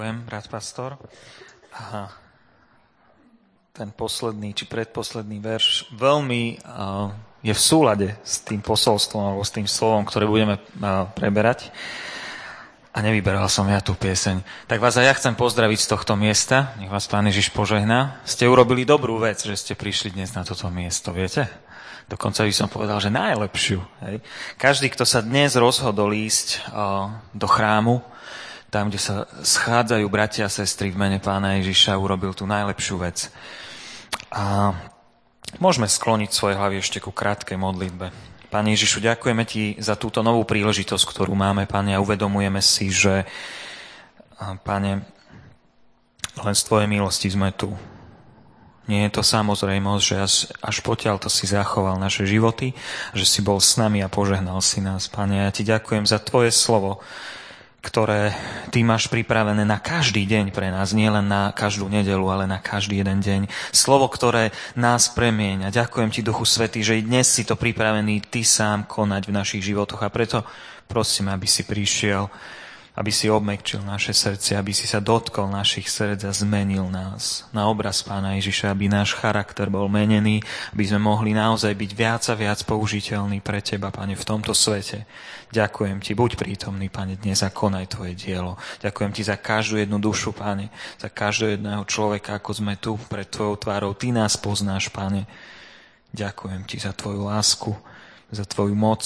Ďakujem, brat pastor. Aha. Ten posledný či predposledný verš veľmi je v súlade s tým posolstvom alebo s tým slovom, ktoré budeme preberať. A nevyberal som ja tú pieseň. Tak vás aj ja chcem pozdraviť z tohto miesta. Nech vás Pán Ježiš požehná. Ste urobili dobrú vec, že ste prišli dnes na toto miesto, viete? Dokonca by som povedal, že najlepšiu. Hej? Každý, kto sa dnes rozhodol ísť do chrámu, tam, kde sa schádzajú bratia a sestry v mene Pána Ježiša, urobil tú najlepšiu vec. A môžeme skloniť svoje hlavy ešte ku krátkej modlitbe. Pane Ježišu, ďakujeme Ti za túto novú príležitosť, ktorú máme, Pane, a uvedomujeme si, že, Pane, len z Tvojej milosti sme tu. Nie je to samozrejmosť, že až potiaľ to si zachoval naše životy, že si bol s nami a požehnal si nás, Pane. Ja Ti ďakujem za Tvoje slovo, ktoré Ty máš pripravené na každý deň pre nás, nie len na každú nedeľu, ale na každý jeden deň. Slovo, ktoré nás premieňa. Ďakujem Ti, Duchu Svätý, že i dnes si to pripravený Ty sám konať v našich životoch. A preto prosím, aby si prišiel, aby si obmekčil naše srdce, aby si sa dotkol našich srdc a zmenil nás na obraz Pána Ježiša, aby náš charakter bol menený, aby sme mohli naozaj byť viac a viac použiteľní pre Teba, Pane, v tomto svete. Ďakujem Ti, buď prítomný, Pane, dnes a konaj Tvoje dielo. Ďakujem Ti za každú jednu dušu, Pane, za každého jedného človeka, ako sme tu pred Tvojou tvárou. Ty nás poznáš, Pane. Ďakujem Ti za Tvoju lásku, za Tvoju moc,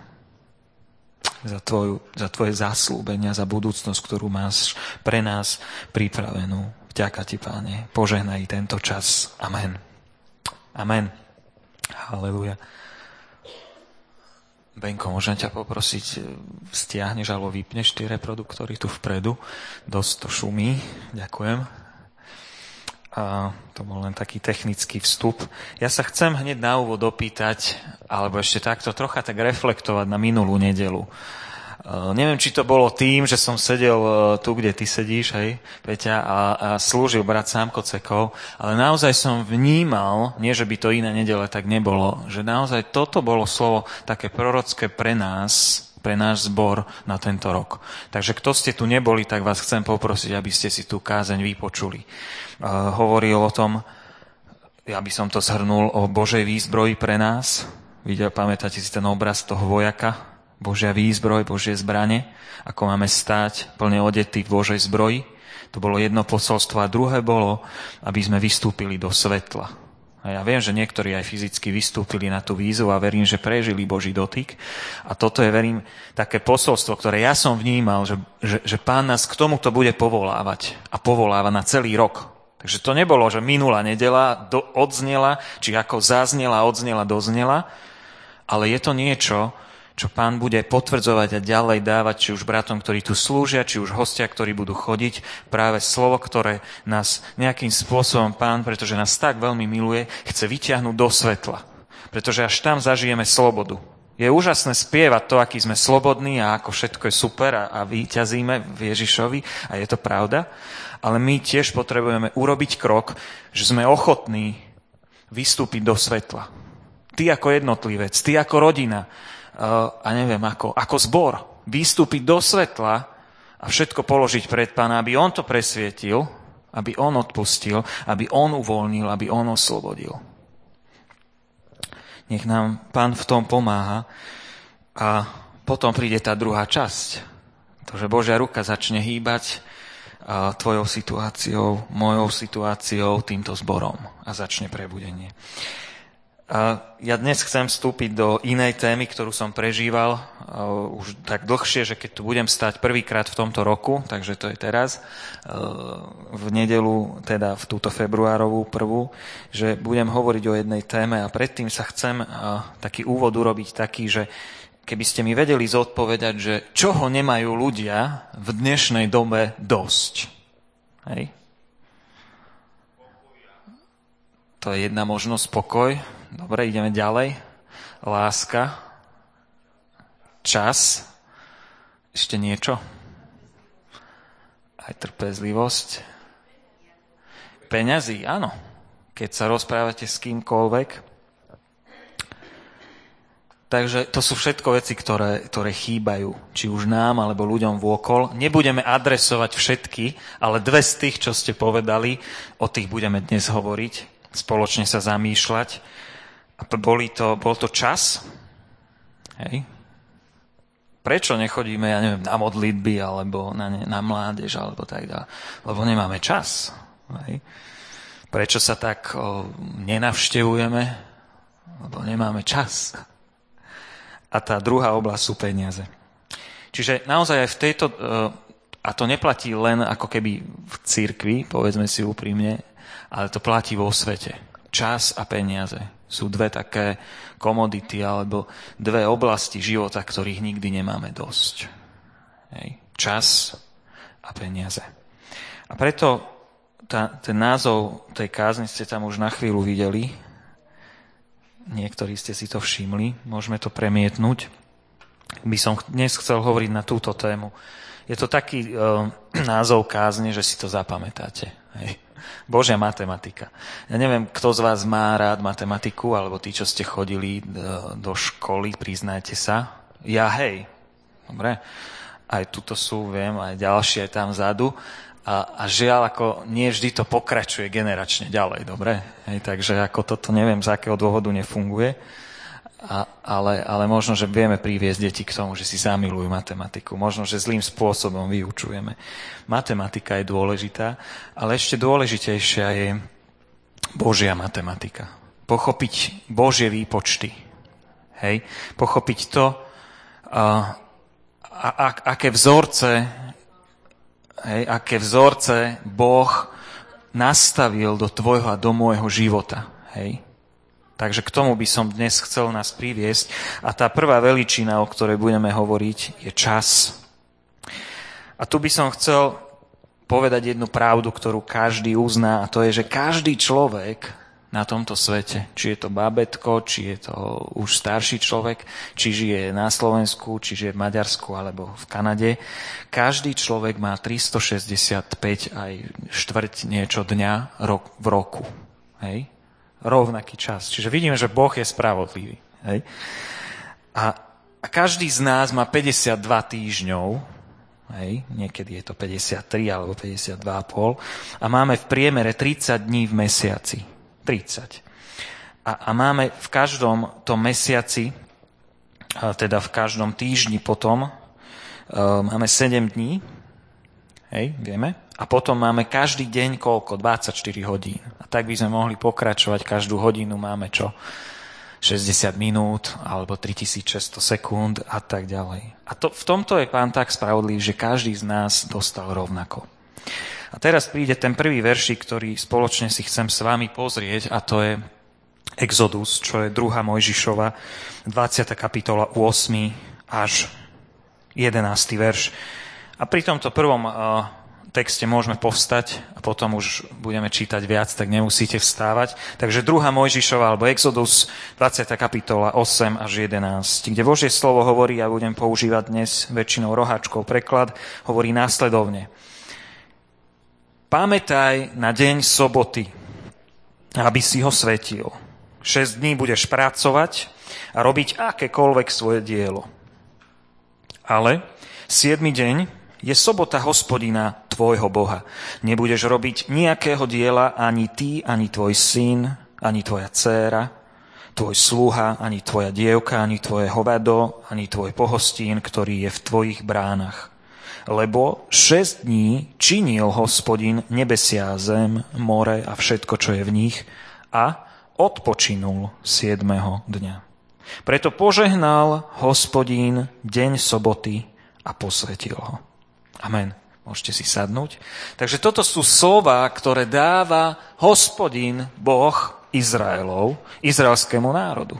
za Tvoje zasľúbenia, za budúcnosť, ktorú máš pre nás pripravenú. Vďaka Ti, Páne. Požehnaj tento čas. Amen. Amen. Halelúja. Benko, môžem ťa poprosiť, stiahneš alebo vypneš tie reproduktory tu vpredu? Dosť to šumí. Ďakujem. A to bol len taký technický vstup. Ja sa chcem hneď na úvod opýtať, alebo ešte takto trocha tak reflektovať na minulú nedeľu. Neviem, či to bolo tým, že som sedel tu, kde ty sedíš, hej, Peťa, a slúžil brat Sámko Cekov, ale naozaj som vnímal, nie že by to iné nedele tak nebolo, že naozaj toto bolo slovo také prorocké pre náš zbor na tento rok. Takže kto ste tu neboli, tak vás chcem poprosiť, aby ste si tú kázeň vypočuli. Hovoril o tom, ja by som to zhrnul, o Božej výzbroji pre nás. Pamätáte si ten obraz toho vojaka? Božia výzbroj, Božie zbrane, ako máme stáť plne odetí v Božej zbroji. To bolo jedno posolstvo a druhé bolo, aby sme vystúpili do svetla. A ja viem, že niektorí aj fyzicky vystúpili na tú výzvu a verím, že prežili Boží dotyk. A toto je, verím, také posolstvo, ktoré ja som vnímal, že Pán nás k tomuto bude povolávať a povoláva na celý rok. Takže to nebolo, že minulá nedeľa odznela, či ako zaznela, odznela, doznela, ale je to niečo, čo Pán bude potvrdzovať a ďalej dávať, či už bratom, ktorí tu slúžia, či už hostia, ktorí budú chodiť, práve slovo, ktoré nás nejakým spôsobom Pán, pretože nás tak veľmi miluje, chce vyťahnuť do svetla. Pretože až tam zažijeme slobodu. Je úžasné spievať to, aký sme slobodní a ako všetko je super a víťazíme v Ježišovi a je to pravda, ale my tiež potrebujeme urobiť krok, že sme ochotní vystúpiť do svetla. Ty ako jednotlivec, ty ako rodina, a neviem, ako zbor, vystúpiť do svetla a všetko položiť pred Pána, aby on to presvietil, aby on odpustil, aby on uvoľnil, aby on oslobodil. Nech nám Pán v tom pomáha a potom príde tá druhá časť. To, že Božia ruka začne hýbať tvojou situáciou, mojou situáciou, týmto zborom a začne prebudenie. Ja dnes chcem vstúpiť do inej témy, ktorú som prežíval už tak dlhšie, že keď tu budem stať prvýkrát v tomto roku, takže to je teraz, v nedeľu, teda v túto februárovú prvú, že budem hovoriť o jednej téme a predtým sa chcem taký úvod urobiť taký, že keby ste mi vedeli zodpovedať, že čoho nemajú ľudia v dnešnej dobe dosť. Hej? To je jedna možnosť, pokoj. Dobre, ideme ďalej. Láska. Čas. Ešte niečo? Aj trpezlivosť. Peňazí, áno. Keď sa rozprávate s kýmkoľvek, Takže to sú všetko veci, ktoré chýbajú, či už nám, alebo ľuďom vôkol. Nebudeme adresovať všetky, ale dve z tých, čo ste povedali, o tých budeme dnes hovoriť, spoločne sa zamýšľať. A bol to čas? Hej. Prečo nechodíme, ja neviem, na modlitby, alebo na mládež, alebo tak ďalej? Lebo nemáme čas. Hej. Prečo sa tak nenavštevujeme? Lebo nemáme čas. A tá druhá oblasť sú peniaze. Čiže naozaj aj v tejto, a to neplatí len ako keby v cirkvi, povedzme si úprimne, ale to platí vo svete. Čas a peniaze sú dve také komodity alebo dve oblasti života, ktorých nikdy nemáme dosť. Hej. Čas a peniaze. A preto ten názov tej kázne ste tam už na chvíľu videli. Niektorí ste si to všimli, môžeme to premietnúť. By som dnes chcel hovoriť na túto tému. Je to taký názov kázne, že si to zapamätáte. Hej. Božia matematika. Ja neviem, kto z vás má rád matematiku, alebo tí, čo ste chodili do školy, priznajte sa. Ja, hej. Dobre. Aj tuto sú, viem, aj ďalšie tam vzadu. A žiaľ, ako nie vždy to pokračuje generačne ďalej, dobre? Hej, takže ako toto neviem, z akého dôvodu nefunguje, ale možno, že vieme priviesť deti k tomu, že si zamilujú matematiku. Možno, že zlým spôsobom vyučujeme. Matematika je dôležitá, ale ešte dôležitejšia je Božia matematika. Pochopiť Božie výpočty. Hej? Pochopiť to, aké vzorce Boh nastavil do tvojho a do môjho života. Hej? Takže k tomu by som dnes chcel nás priviesť. A tá prvá veličina, o ktorej budeme hovoriť, je čas. A tu by som chcel povedať jednu pravdu, ktorú každý uzná, a to je, že každý človek na tomto svete, či je to babetko, či je to už starší človek, či žije na Slovensku, či žije v Maďarsku alebo v Kanade, každý človek má 365 aj štvrť niečo dňa v roku. Hej? Rovnaký čas. Čiže vidíme, že Boh je spravodlivý. Hej? A každý z nás má 52 týždňov, hej? Niekedy je to 53 alebo 52,5 a máme v priemere 30 dní v mesiaci. 30. A máme v každom tom mesiaci, teda v každom týždni potom, máme 7 dní, hej, vieme, a potom máme každý deň koľko? 24 hodín. A tak by sme mohli pokračovať, každú hodinu máme čo? 60 minút, alebo 3600 sekúnd a tak ďalej. A v tomto je Pán tak spravodlivý, že každý z nás dostal rovnako. A teraz príde ten prvý veršík, ktorý spoločne si chcem s vami pozrieť, a to je Exodus, čo je 2. Mojžišova, 20. kapitola, 8. až 11. verš. A pri tomto prvom texte môžeme povstať a potom už budeme čítať viac, tak nemusíte vstávať. Takže 2. Mojžišova, alebo Exodus, 20. kapitola, 8 až 11, kde Božie slovo hovorí, a budem používať dnes väčšinou roháčkov preklad, hovorí následovne. Pamätaj na deň soboty, aby si ho svetil. 6 dní budeš pracovať a robiť akékoľvek svoje dielo. Ale 7. deň je sobota Hospodina, tvojho Boha. Nebudeš robiť nejakého diela ani ty, ani tvoj syn, ani tvoja dcéra, tvoj sluha, ani tvoja dievka, ani tvoje hovado, ani tvoj pohostín, ktorý je v tvojich bránach. Lebo 6 dní činil Hospodin nebesia, zem, more a všetko, čo je v nich, a odpočinul 7. dňa. Preto požehnal Hospodin deň soboty a posvetil ho. Amen. Môžete si sadnúť. Takže toto sú slová, ktoré dáva Hospodin, Boh Izraelov, izraelskému národu.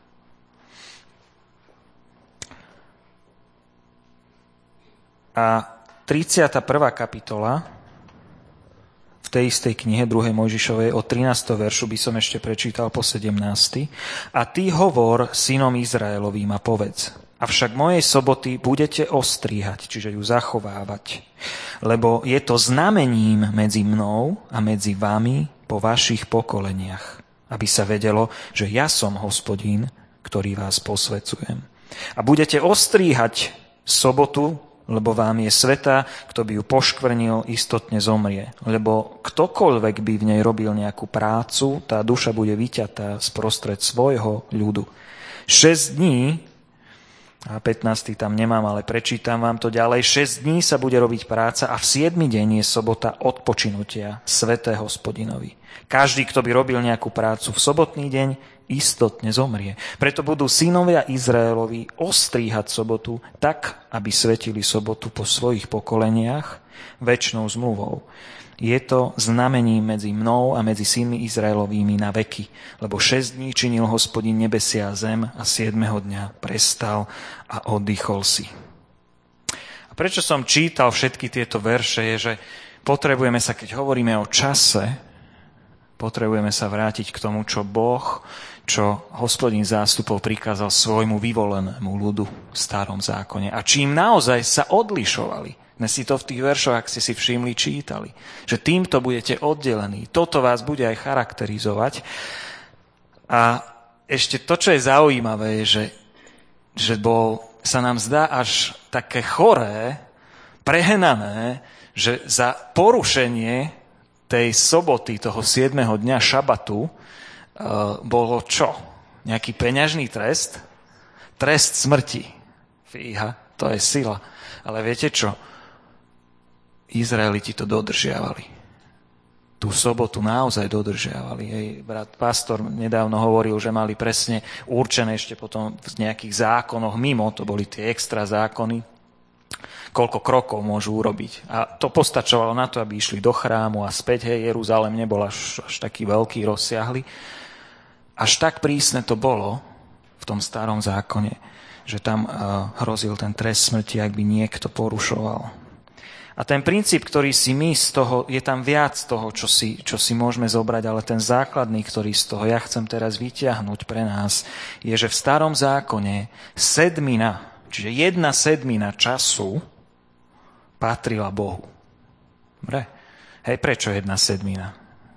A 31. kapitola v tej istej knihe 2. Mojžišovej od 13. veršu by som ešte prečítal po 17. A ty hovor synom Izraelovým a povedz, avšak mojej soboty budete ostríhať, čiže ju zachovávať, lebo je to znamením medzi mnou a medzi vami po vašich pokoleniach, aby sa vedelo, že ja som Hospodín, ktorý vás posväcujem. A budete ostríhať sobotu, lebo vám je svätá, kto by ju poškvrnil, istotne zomrie. Lebo ktokoľvek by v nej robil nejakú prácu, tá duša bude vyťatá sprostred svojho ľudu. 6 dní, a 15. tam nemám, ale prečítam vám to ďalej, 6 dní sa bude robiť práca a v 7. deň je sobota odpočinutia sväté Hospodinovi. Každý, kto by robil nejakú prácu v sobotný deň, istotne zomrie. Preto budú synovia Izraelovi ostríhať sobotu tak, aby svetili sobotu po svojich pokoleniach večnou zmluvou. Je to znamením medzi mnou a medzi synmi Izraelovými na veky, lebo 6 dní činil Hospodin nebesia a zem a 7. dňa prestal a oddychol si. A prečo som čítal všetky tieto verše, je, že potrebujeme sa, keď hovoríme o čase, potrebujeme sa vrátiť k tomu, čo Boh, čo Hospodin zástupov prikázal svojmu vyvolenému ľudu v starom zákone. A čím naozaj sa odlišovali. Dnes si to v tých veršoch, ak ste si všimli, čítali. Že týmto budete oddelení. Toto vás bude aj charakterizovať. A ešte to, čo je zaujímavé, je, že sa nám zdá až také choré, prehnané, že za porušenie tej soboty, toho 7. dňa šabatu, bolo čo? Nejaký peňažný trest? Trest smrti. Fíha, to je sila. Ale viete čo? Izraeliti to dodržiavali. Tú sobotu naozaj dodržiavali. Hej, brat pastor nedávno hovoril, že mali presne určené ešte potom v nejakých zákonoch mimo, to boli tie extra zákony, koľko krokov môžu urobiť. A to postačovalo na to, aby išli do chrámu a späť. Hej, Jeruzalém nebol až taký veľký, rozsiahly. Až tak prísne to bolo v tom starom zákone, že tam hrozil ten trest smrti, ak by niekto porušoval. A ten princíp, ktorý si my z toho, je tam viac toho, čo si môžeme zobrať, ale ten základný, ktorý z toho ja chcem teraz vyťahnuť pre nás, je, že v starom zákone 7, čiže 1/7 času patrila Bohu. Dobre? Hej, prečo 1/7?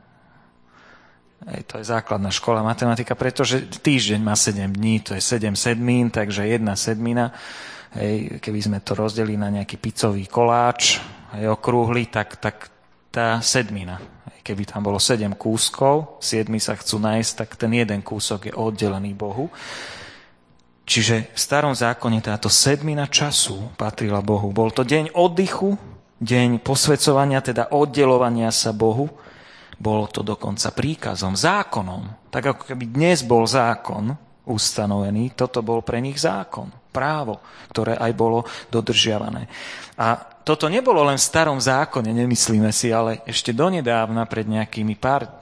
Hej, to je základná škola matematika, pretože týždeň má 7 dní, to je 7 sedmín, takže 1/7. Hej, keby sme to rozdelili na nejaký pizzový koláč, hej, okrúhli, tak tá 7. Hej, keby tam bolo 7 kúskov, 7 sa chcú nájsť, tak ten jeden kúsok je oddelený Bohu. Čiže v starom zákone táto 7 času patrila Bohu. Bol to deň oddychu, deň posväcovania, teda oddelovania sa Bohu. Bolo to dokonca príkazom, zákonom. Tak ako keby dnes bol zákon ustanovený, toto bol pre nich zákon, právo, ktoré aj bolo dodržiavané. A toto nebolo len v starom zákone, nemyslíme si, ale ešte donedávna, pred nejakými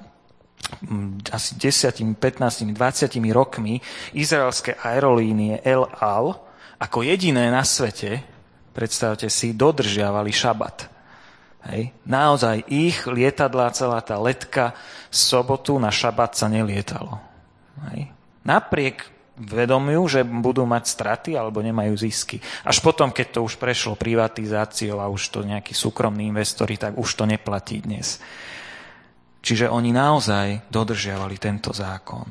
asi 10, 15, 20 rokmi, izraelské aerolínie El Al ako jediné na svete, predstavte si, dodržiavali šabat. Hej. Naozaj ich lietadlá, celá tá letka v sobotu na šabat sa nelietalo. Hej. Napriek vedomiu, že budú mať straty alebo nemajú zisky. Až potom, keď to už prešlo privatizáciou a už to nejakí súkromní investori, tak už to neplatí dnes. Čiže oni naozaj dodržiavali tento zákon.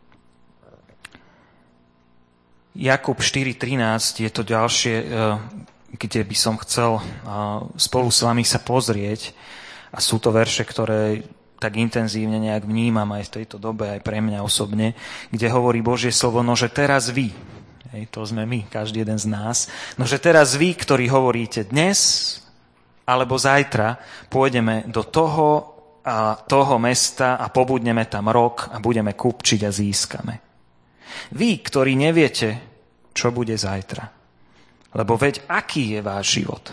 Jakub 4.13 je to ďalšie, kde by som chcel spolu s vami sa pozrieť. A sú to verše, ktoré tak intenzívne nejak vnímam aj v tejto dobe, aj pre mňa osobne, kde hovorí Božie slovo, no že teraz vy, to sme my, každý jeden z nás, no že teraz vy, ktorí hovoríte dnes alebo zajtra, pôjdeme do toho mesta a pobudneme tam rok a budeme kupčiť a získame. Vy, ktorí neviete, čo bude zajtra. Lebo veď aký je váš život?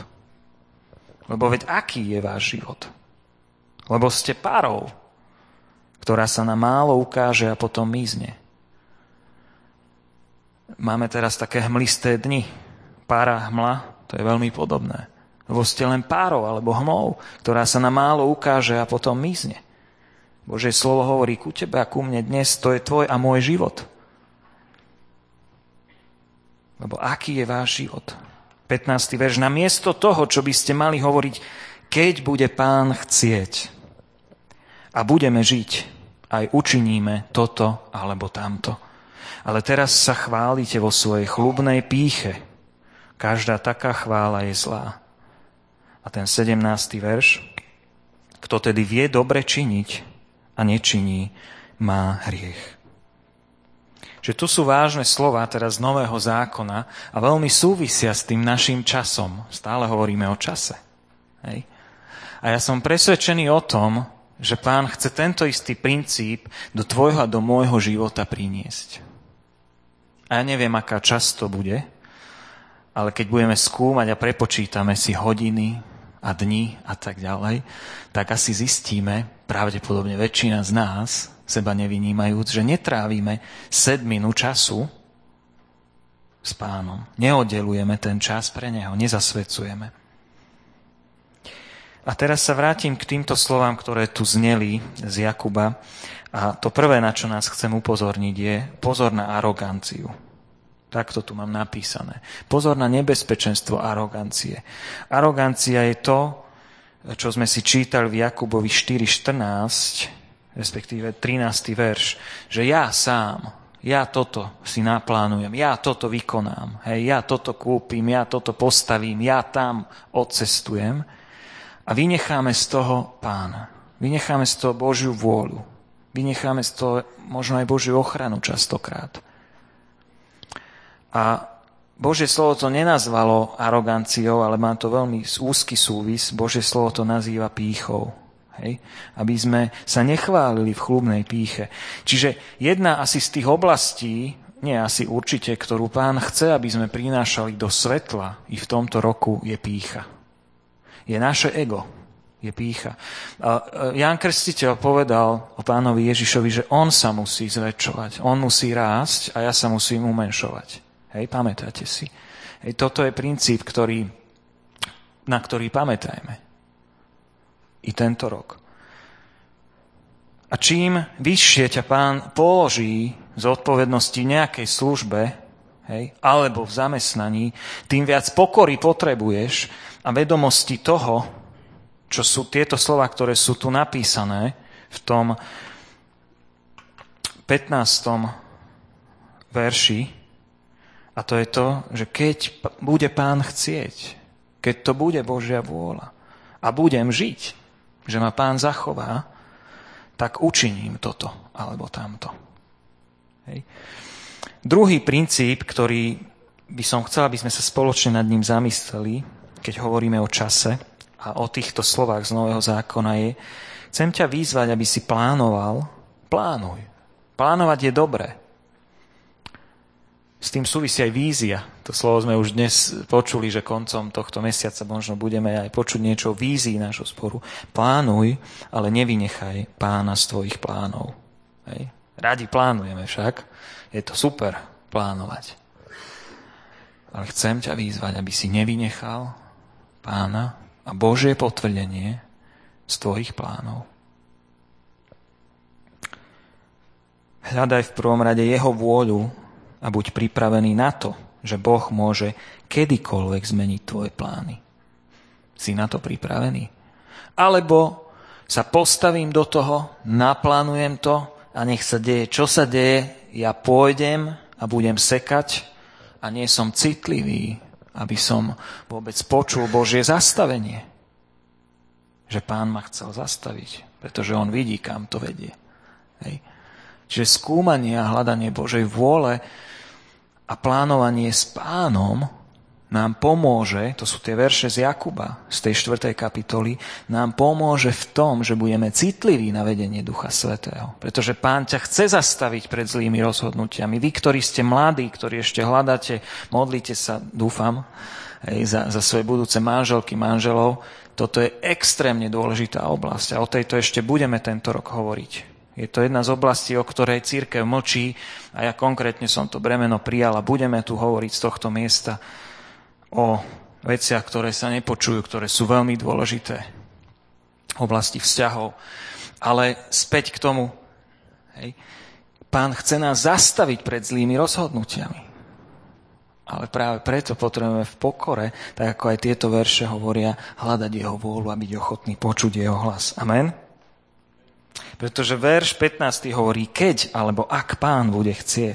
Lebo ste parou, ktorá sa na málo ukáže a potom mizne. Máme teraz také hmlisté dni. Pára, hmla, to je veľmi podobné. Lebo ste len párou alebo hmlou, ktorá sa na málo ukáže a potom mizne. Božie slovo hovorí ku tebe a ku mne dnes, to je tvoj a môj život. Lebo aký je váš život? 15. verš. Namiesto toho, čo by ste mali hovoriť, keď bude Pán chcieť a budeme žiť, aj učiníme toto alebo tamto. Ale teraz sa chválite vo svojej chlubnej pýche. Každá taká chvála je zlá. A ten 17. verš. Kto tedy vie dobre činiť a nečiní, má hriech. Že tu sú vážne slová teraz z Nového zákona a veľmi súvisia s tým našim časom. Stále hovoríme o čase. Hej? A ja som presvedčený o tom, že Pán chce tento istý princíp do tvojho a do môjho života priniesť. A ja neviem, aká časť to bude, ale keď budeme skúmať a prepočítame si hodiny a dni a tak ďalej, tak asi zistíme, pravdepodobne väčšina z nás, seba nevynímajúc, že netrávime 7 času s Pánom. Neoddelujeme ten čas pre Neho, nezasvecujeme. A teraz sa vrátim k týmto slovám, ktoré tu zneli z Jakuba. A to prvé, na čo nás chcem upozorniť, je pozor na aroganciu. Takto tu mám napísané. Pozor na nebezpečenstvo arogancie. Arogancia je to, čo sme si čítali v Jakubovi 4.14, respektíve 13. verš, že ja sám, ja toto si naplánujem, ja toto vykonám, ja toto kúpim, ja toto postavím, ja tam odcestujem. A vynecháme z toho Pána. Vynecháme z toho Božiu vôľu. Vynecháme z toho možno aj Božiu ochranu častokrát. A Božie slovo to nenazvalo aroganciou, ale má to veľmi úzky súvis. Božie slovo to nazýva pýchou. Hej? Aby sme sa nechválili v chlubnej pýche. Čiže jedna asi z tých oblastí, nie asi určite, ktorú Pán chce, aby sme prinášali do svetla i v tomto roku, je pýcha. Je naše ego, je pýcha. A Ján Krstiteľ povedal o Pánovi Ježišovi, že on sa musí zväčšovať, on musí rásť a ja sa musím umenšovať. Hej, pamätáte si. Hej, toto je princíp, na ktorý pamätajme. I tento rok. A čím vyššie ťa Pán položí z odpovednosti v nejakej službe, hej, alebo v zamestnaní, tým viac pokory potrebuješ a vedomosti toho, čo sú tieto slova, ktoré sú tu napísané v tom 15. verši. A to je to, že keď bude Pán chcieť, keď to bude Božia vôľa a budem žiť, že ma Pán zachová, tak učiním toto alebo tamto. Hej. Druhý princíp, ktorý by som chcel, aby sme sa spoločne nad ním zamysleli, keď hovoríme o čase a o týchto slovách z Nového zákona je, chcem ťa vyzvať, aby si plánoval. Plánuj. Plánovať je dobré. S tým súvisí aj vízia. To slovo sme už dnes počuli, že koncom tohto mesiaca možno budeme aj počuť niečo o vízii nášho sporu. Plánuj, ale nevynechaj Pána z tvojich plánov. Hej. Radi plánujeme však. Je to super plánovať. Ale chcem ťa vyzvať, aby si nevynechal Pána a Božie potvrdenie z tvojich plánov. Hľadaj v prvom rade jeho vôľu a buď pripravený na to, že Boh môže kedykoľvek zmeniť tvoje plány. Si na to pripravený? Alebo sa postavím do toho, naplánujem to a nech sa deje, čo sa deje, ja pôjdem a budem sekať a nie som citlivý, aby som vôbec počul Božie zastavenie. Že Pán ma chcel zastaviť, pretože on vidí, kam to vedie. Hej. Čiže skúmanie a hľadanie Božej vôle a plánovanie s Pánom nám pomôže, to sú tie verše z Jakuba, z tej 4. kapitoly, nám pomôže v tom, že budeme citliví na vedenie Ducha Svätého. Pretože Pán ťa chce zastaviť pred zlými rozhodnutiami. Vy, ktorí ste mladí, ktorí ešte hľadáte, modlite sa, dúfam, za svoje budúce manželky, manželov. Toto je extrémne dôležitá oblasť a o tejto ešte budeme tento rok hovoriť. Je to jedna z oblastí, o ktorej cirkev mlčí a ja konkrétne som to bremeno prijal a budeme tu hovoriť z tohto miesta o veciach, ktoré sa nepočujú, ktoré sú veľmi dôležité v oblasti vzťahov. Ale späť k tomu, hej, Pán chce nás zastaviť pred zlými rozhodnutiami. Ale práve preto potrebujeme v pokore, tak ako aj tieto verše hovoria, hľadať jeho vôľu a byť ochotný počuť jeho hlas. Amen? Pretože verš 15. hovorí, keď alebo ak Pán bude chcieť.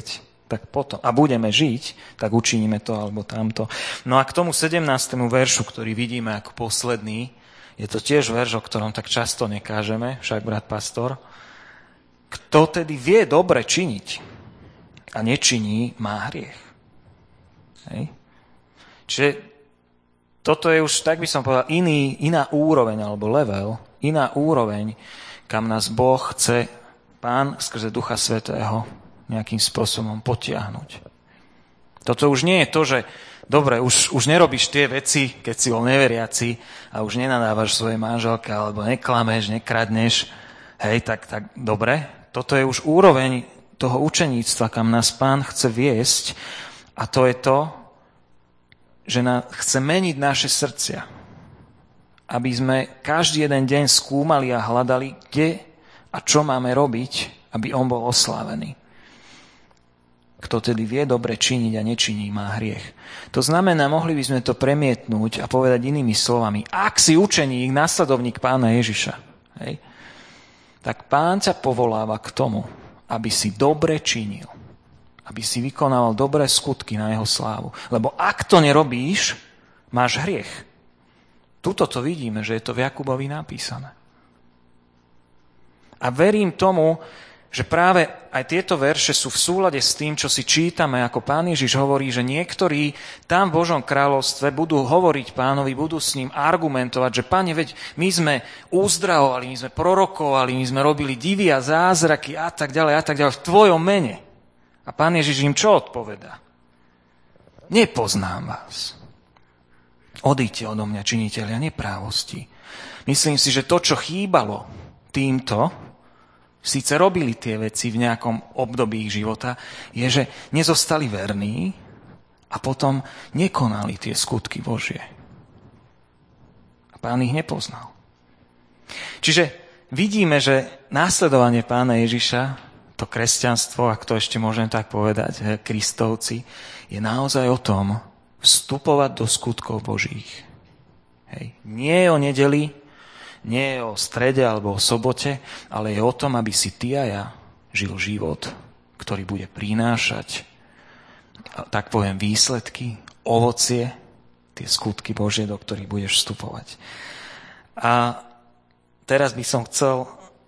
tak potom, a budeme žiť, tak učiníme to alebo tamto. No a k tomu 17. veršu, ktorý vidíme ako posledný, je to tiež verš, o ktorom tak často nekážeme, však brat pastor. Kto tedy vie dobre činiť a nečiní, má hriech. Hej. Čiže toto je už, tak by som povedal, iná úroveň, alebo level, iná úroveň, kam nás Boh chce, Pán skrze Ducha Svätého nejakým spôsobom potiahnuť. Toto už nie je to, že dobre, už nerobíš tie veci, keď si bol neveriaci a už nenadávaš svojej manželke, alebo neklameš, nekradneš. Hej, tak dobre. Toto je už úroveň toho učeníctva, kam nás Pán chce viesť. A to je to, že chce meniť naše srdcia. Aby sme každý jeden deň skúmali a hľadali, kde a čo máme robiť, aby on bol oslávený. Kto tedy vie dobre činiť a nečiní, má hriech. To znamená, mohli by sme to premietnúť a povedať inými slovami. Ak si učeník, nasledovník Pána Ježiša, hej, tak Pán ťa povoláva k tomu, aby si dobre činil. Aby si vykonával dobré skutky na jeho slávu. Lebo ak to nerobíš, máš hriech. Tuto to vidíme, že je to v Jakubovi napísané. A verím tomu, že práve aj tieto verše sú v súlade s tým, čo si čítame, ako Pán Ježiš hovorí, že niektorí tam v Božom kráľovstve budú hovoriť Pánovi, budú s ním argumentovať, že Pane, veď my sme uzdravovali, my sme prorokovali, my sme robili divy a zázraky a tak ďalej v Tvojom mene. A Pán Ježiš im čo odpovedá? Nepoznám vás. Odíďte odo mňa, činitelia neprávosti. Myslím si, že to, čo chýbalo týmto, síce robili tie veci v nejakom období ich života, je, že nezostali verní a potom nekonali tie skutky Božie. A Pán ich nepoznal. Čiže vidíme, že následovanie Pána Ježiša, to kresťanstvo, ak to ešte môžem tak povedať, Kristovci, je naozaj o tom vstupovať do skutkov Božích. Hej. Nie je o nedeli, nie je o strede alebo o sobote, ale je o tom, aby si ty a ja žil život, ktorý bude prinášať, tak poviem, výsledky, ovocie, tie skutky Božie, do ktorých budeš vstupovať. A teraz by som chcel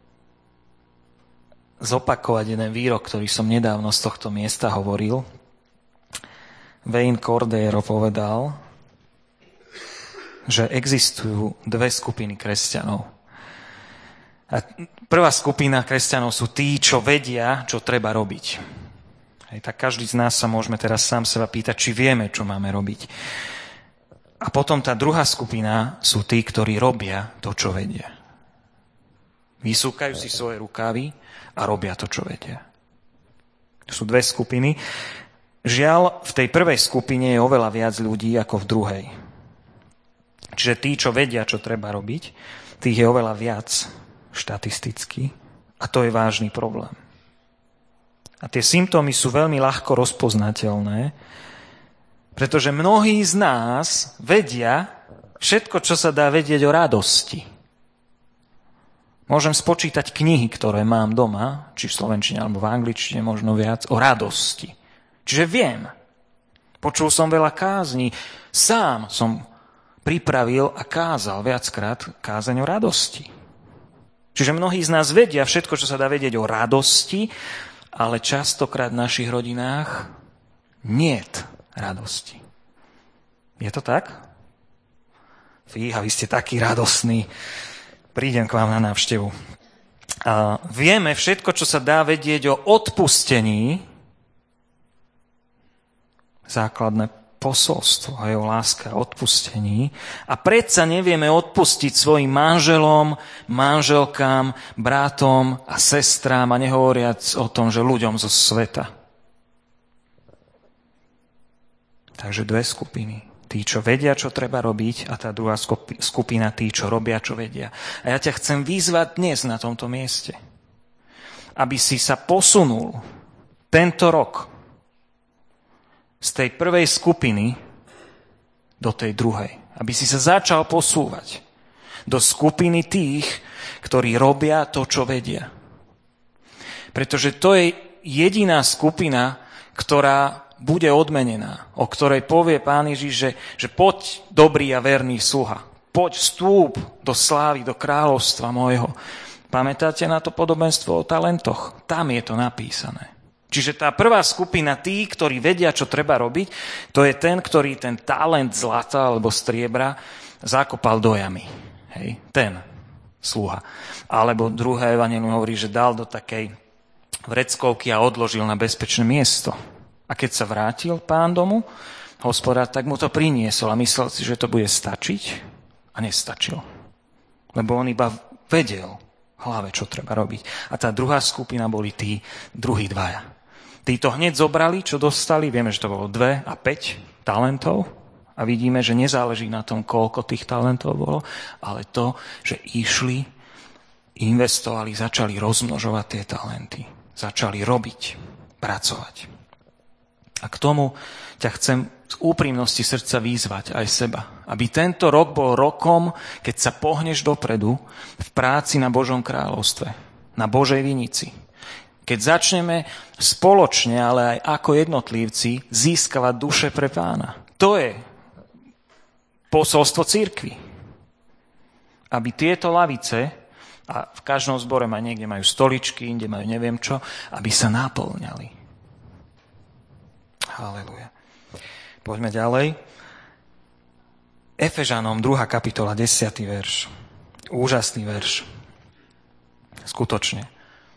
zopakovať jeden výrok, ktorý som nedávno z tohto miesta hovoril. Wayne Cordeiro povedal, že existujú dve skupiny kresťanov. A prvá skupina kresťanov sú tí, čo vedia, čo treba robiť. Hej, tak každý z nás sa môžeme teraz sám seba pýtať, či vieme, čo máme robiť. A potom tá druhá skupina sú tí, ktorí robia to, čo vedia. Vysúkajú si svoje rukávy a robia to, čo vedia. Sú dve skupiny. Žiaľ, v tej prvej skupine je oveľa viac ľudí ako v druhej. Čiže tí, čo vedia, čo treba robiť, tých je oveľa viac štatisticky a to je vážny problém. A tie symptómy sú veľmi ľahko rozpoznateľné, pretože mnohí z nás vedia všetko, čo sa dá vedieť o radosti. Môžem spočítať knihy, ktoré mám doma, či v slovenčine alebo v angličtine, možno viac, o radosti. Čiže viem. Počul som veľa kázní, sám som pripravil a kázal viackrát kázaň o radosti. Čiže mnohí z nás vedia všetko, čo sa dá vedieť o radosti, ale častokrát v našich rodinách niet radosti. Je to tak? Fíha, vy ste takí radostní. Prídem k vám na návštevu. A vieme všetko, čo sa dá vedieť o odpustení, základné posolstvo a jeho láska a odpustení. A predsa nevieme odpustiť svojim manželom, manželkám, bratom a sestrám a nehovoriac o tom, že ľuďom zo sveta. Takže dve skupiny. Tí, čo vedia, čo treba robiť, a tá druhá skupina, tí, čo robia, čo vedia. A ja ťa chcem vyzvať dnes na tomto mieste, aby si sa posunul tento rok z tej prvej skupiny do tej druhej. Aby si sa začal posúvať do skupiny tých, ktorí robia to, čo vedia. Pretože to je jediná skupina, ktorá bude odmenená, o ktorej povie Pán Ježiš, že poď, dobrý a verný sluha, poď, vstúp do slávy, do kráľovstva môjho. Pamätáte na to podobenstvo o talentoch? Tam je to napísané. Čiže tá prvá skupina, tí, ktorí vedia, čo treba robiť, to je ten, ktorý ten talent zlata alebo striebra zakopal do jamy. Hej, ten sluha. Alebo druhé evanjelium hovorí, že dal do takej vreckovky a odložil na bezpečné miesto. A keď sa vrátil pán domu, hospodár, tak mu to priniesol a myslel si, že to bude stačiť a nestačil. Lebo on iba vedel v hlave, čo treba robiť. A tá druhá skupina boli tí druhí dvaja. Tí to hneď zobrali, čo dostali, vieme, že to bolo 2 a 5 talentov a vidíme, že nezáleží na tom, koľko tých talentov bolo, ale to, že išli, investovali, začali rozmnožovať tie talenty. Začali robiť, pracovať. A k tomu ťa chcem z úprimnosti srdca vyzvať aj seba. Aby tento rok bol rokom, keď sa pohneš dopredu v práci na Božom kráľovstve, na Božej vinici. Keď začneme spoločne, ale aj ako jednotlivci, získavať duše pre Pána. To je posolstvo cirkvi. Aby tieto lavice, a v každom zbore niekde majú stoličky, inde majú neviem čo, aby sa naplňali. Haleluja. Poďme ďalej. Efežanom 2. kapitola, 10. verš. Úžasný verš. Skutočne.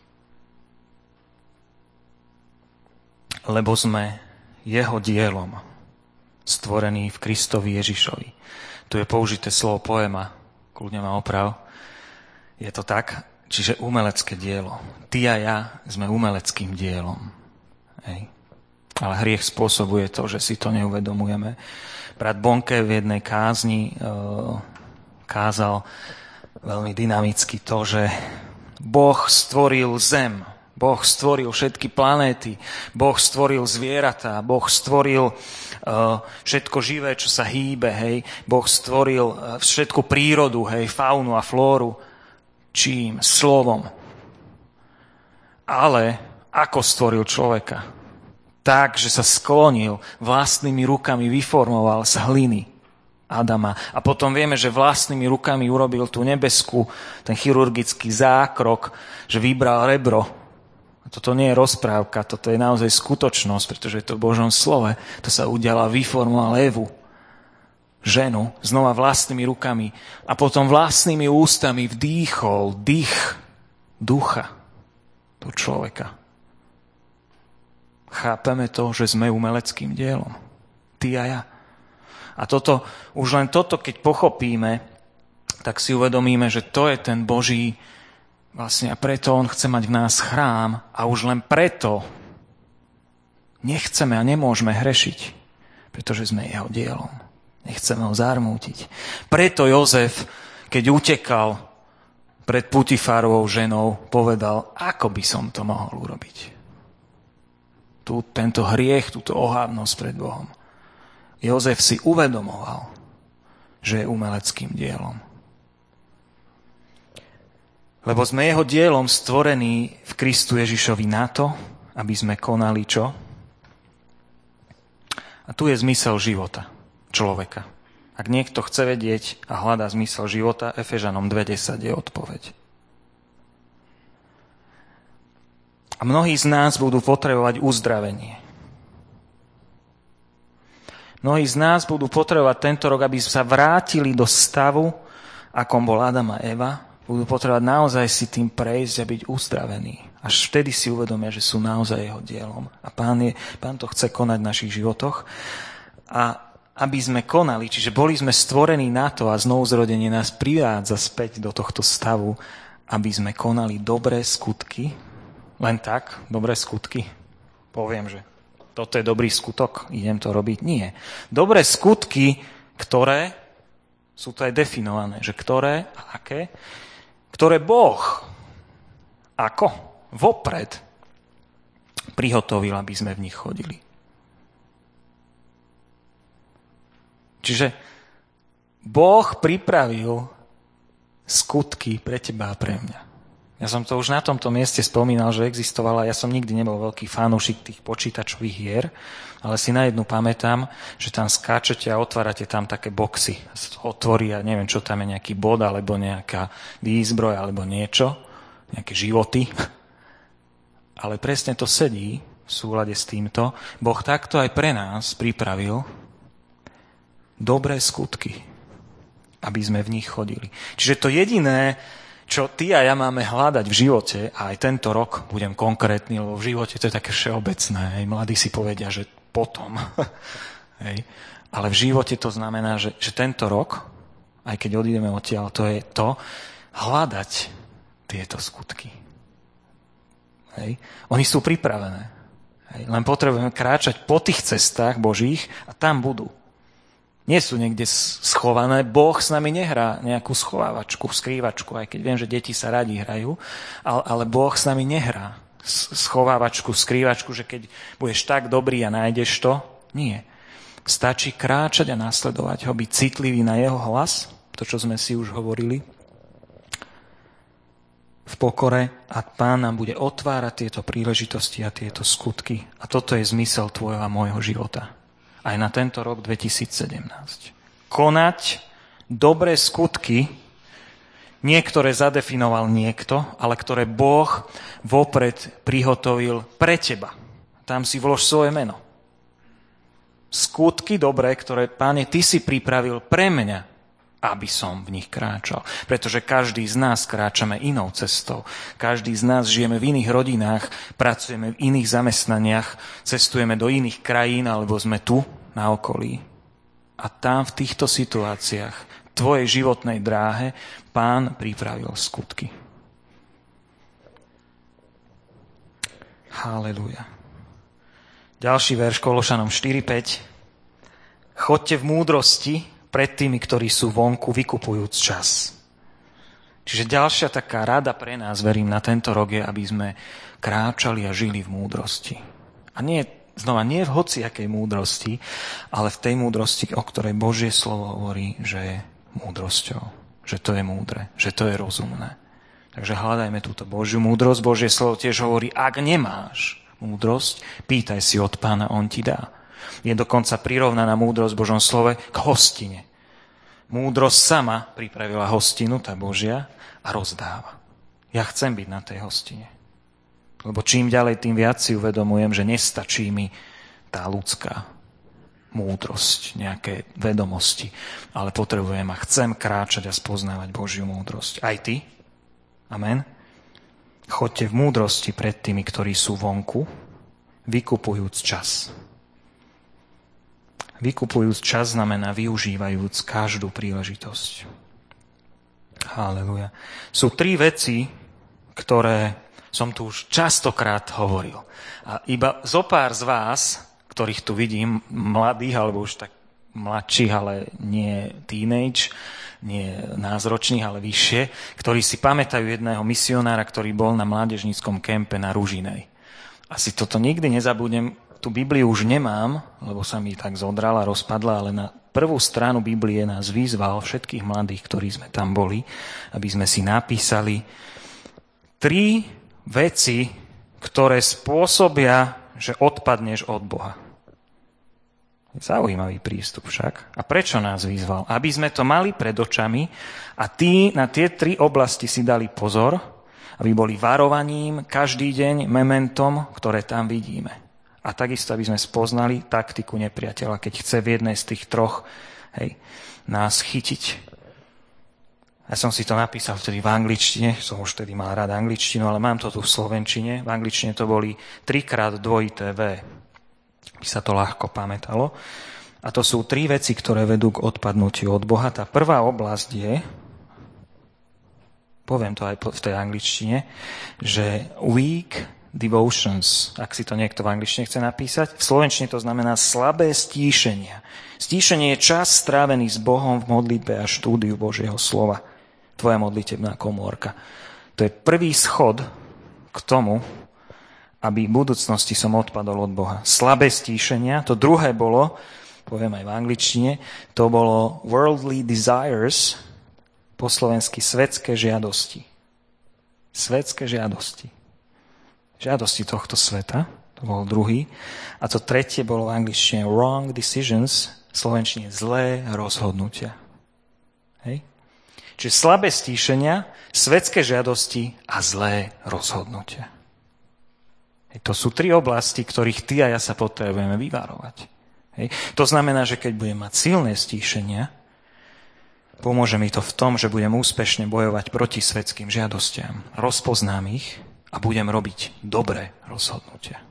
Lebo sme jeho dielom, stvorení v Kristovi Ježišovi. Tu je použité slovo poema, kľudne ma oprav. Je to tak? Čiže umelecké dielo. Ty a ja sme umeleckým dielom. Hej. Ale hriech spôsobuje to, že si to neuvedomujeme. Brat Bonke v jednej kázni kázal veľmi dynamicky to, že Boh stvoril zem, Boh stvoril všetky planéty, Boh stvoril zvieratá, Boh stvoril všetko živé, čo sa hýbe, hej. Boh stvoril všetku prírodu, hej, faunu a flóru. Čím? Slovom. Ale ako stvoril človeka? Tak, že sa sklonil, vlastnými rukami vyformoval z hliny Adama. A potom vieme, že vlastnými rukami urobil tú nebeskú, ten chirurgický zákrok, že vybral rebro. A toto nie je rozprávka, toto je naozaj skutočnosť, pretože je to v Božom slove. To sa udiala, vyformoval Evu, ženu, znova vlastnými rukami. A potom vlastnými ústami vdýchol dých ducha do človeka. Chápeme to, že sme umeleckým dielom. Ty a ja. A toto, už len toto, keď pochopíme, tak si uvedomíme, že to je ten Boží, vlastne a preto on chce mať v nás chrám a už len preto nechceme a nemôžeme hrešiť, pretože sme jeho dielom. Nechceme ho zarmútiť. Preto Jozef, keď utekal pred Putifárovou ženou, povedal, ako by som to mohol urobiť. Tento hriech, túto ohávnosť pred Bohom. Jozef si uvedomoval, že je umeleckým dielom. Lebo sme jeho dielom stvorení v Kristu Ježišovi na to, aby sme konali čo? A tu je zmysel života človeka. Ak niekto chce vedieť a hľadá zmysel života, Efežanom 2.10 je odpoveď. A mnohí z nás budú potrebovať uzdravenie. Mnohí z nás budú potrebovať tento rok, aby sa vrátili do stavu, akom bol Adam a Eva. Budú potrebovať naozaj si tým prejsť a byť uzdravení. Až vtedy si uvedomia, že sú naozaj jeho dielom. A Pán to chce konať v našich životoch. A aby sme konali, čiže boli sme stvorení na to a znovuzrodenie nás privádza späť do tohto stavu, aby sme konali dobré skutky. Len tak, dobré skutky. Poviem, že toto je dobrý skutok, idem to robiť. Nie. Dobré skutky, ktoré, sú to aj definované, že ktoré a aké, ktoré Boh, ako? Vopred prihotovil, aby sme v nich chodili. Čiže Boh pripravil skutky pre teba a pre mňa. Ja som to už na tomto mieste spomínal, že existovala, ja som nikdy nebol veľký fanúšik tých počítačových hier, ale si na jednu pamätám, že tam skáčete a otvárate tam také boxy. Otvorí a neviem, čo tam je, nejaký bod, alebo nejaká výzbroj, alebo niečo, nejaké životy. Ale presne to sedí v súlade s týmto. Boh takto aj pre nás pripravil dobré skutky, aby sme v nich chodili. Čiže to jediné, čo ty a ja máme hľadať v živote, a aj tento rok budem konkrétny, lebo v živote to je také všeobecné. Hej. Mladí si povedia, že potom. Hej. Ale v živote to znamená, že tento rok, aj keď odídeme odtiaľ, to je to, hľadať tieto skutky. Hej. Oni sú pripravené. Hej. Len potrebujeme kráčať po tých cestách Božích a tam budú. Nie sú niekde schované. Boh s nami nehrá nejakú schovávačku, skrývačku, aj keď viem, že deti sa radi hrajú, ale Boh s nami nehrá schovávačku, skrývačku, že keď budeš tak dobrý a nájdeš to. Nie. Stačí kráčať a nasledovať ho, byť citlivý na jeho hlas, to, čo sme si už hovorili, v pokore, a Pán nám bude otvárať tieto príležitosti a tieto skutky. A toto je zmysel tvojho a môjho života. Aj na tento rok 2017. Konať dobré skutky, niektoré zadefinoval niekto, ale ktoré Boh vopred prihotovil pre teba. Tam si vlož svoje meno. Skutky dobré, ktoré, Páne, ty si pripravil pre mňa, aby som v nich kráčal. Pretože každý z nás kráčame inou cestou. Každý z nás žijeme v iných rodinách, pracujeme v iných zamestnaniach, cestujeme do iných krajín, alebo sme tu na okolí. A tam v týchto situáciách tvojej životnej dráhe Pán pripravil skutky. Halelúja. Ďalší verš Kološanom 4:5. Choďte v múdrosti pred tými, ktorí sú vonku, vykupujúc čas. Čiže ďalšia taká rada pre nás, verím, na tento rok je, aby sme kráčali a žili v múdrosti. A nie v hociakej múdrosti, ale v tej múdrosti, o ktorej Božie slovo hovorí, že je múdrosťou. Že to je múdre, že to je rozumné. Takže hľadajme túto Božiu múdrosť. Božie slovo tiež hovorí, ak nemáš múdrosť, pýtaj si od Pána, on ti dá. Je dokonca prirovnaná múdrosť v Božom slove k hostine. Múdrosť sama pripravila hostinu, tá Božia, a rozdáva. Ja chcem byť na tej hostine. Lebo čím ďalej, tým viac si uvedomujem, že nestačí mi tá ľudská múdrosť, nejaké vedomosti, ale potrebujem a chcem kráčať a spoznávať Božiu múdrosť. Aj ty? Amen? Choďte v múdrosti pred tými, ktorí sú vonku, vykupujúc čas. Vykupujúc čas znamená využívajúc každú príležitosť. Halelúja. Sú 3 veci, ktoré som tu už častokrát hovoril. A iba zopár z vás, ktorých tu vidím, mladých, alebo už tak mladších, ale nie teenage, nie názročných, ale vyššie, ktorí si pamätajú jedného misionára, ktorý bol na mládežníckom kempe na Ružinej. Asi toto nikdy nezabudnem. Tú Bibliu už nemám, lebo sa mi tak zodrala, rozpadla, ale na prvú stranu Biblie nás vyzval všetkých mladých, ktorí sme tam boli, aby sme si napísali 3 veci, ktoré spôsobia, že odpadneš od Boha. Zaujímavý prístup však. A prečo nás vyzval? Aby sme to mali pred očami a na tie 3 oblasti si dali pozor, aby boli varovaním každý deň, mementom, ktoré tam vidíme. A takisto, aby sme spoznali taktiku nepriateľa, keď chce v jednej z tých 3 nás chytiť. Ja som si to napísal vtedy v angličtine, som už vtedy mal rád angličtinu, ale mám to tu v slovenčine. V angličtine to boli 3x dvojité V. By sa to ľahko pamätalo. A to sú 3 veci, ktoré vedú k odpadnutiu od Boha. Tá prvá oblasť je, poviem to aj v tej angličtine, že weak devotions, ak si to niekto v angličtine chce napísať. V slovenčine to znamená slabé stíšenia. Stíšenie je čas strávený s Bohom v modlitbe a štúdiu Božieho slova. Tvoja modlitebná komórka. To je prvý schod k tomu, aby v budúcnosti som odpadol od Boha. Slabé stíšenia. To druhé bolo, poviem aj v angličtine, to bolo worldly desires, po slovensky svetské žiadosti. svetské žiadosti. Žiadosti tohto sveta, to bol druhý. A to tretie bolo v angličtine wrong decisions, v slovenčine zlé rozhodnutia. Hej? Čiže slabé stíšenia, svetské žiadosti a zlé rozhodnutia. Hej, to sú 3 oblasti, ktorých ty a ja sa potrebujeme vyvarovať. Hej. To znamená, že keď budem mať silné stíšenia, pomôže mi to v tom, že budem úspešne bojovať proti svetským žiadostiam. Rozpoznám ich a budem robiť dobré rozhodnutia.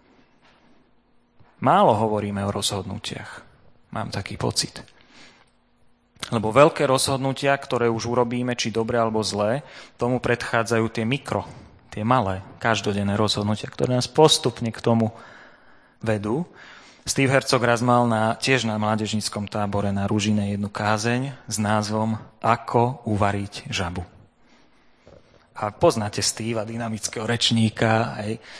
Málo hovoríme o rozhodnutiach. Mám taký pocit. Lebo veľké rozhodnutia, ktoré už urobíme, či dobre alebo zlé, tomu predchádzajú tie mikro, tie malé, každodenné rozhodnutia, ktoré nás postupne k tomu vedú. Steve Hercog raz mal tiež na mládežníckom tábore na Ružine jednu kázeň s názvom Ako uvariť žabu. A poznáte Steva, dynamického rečníka,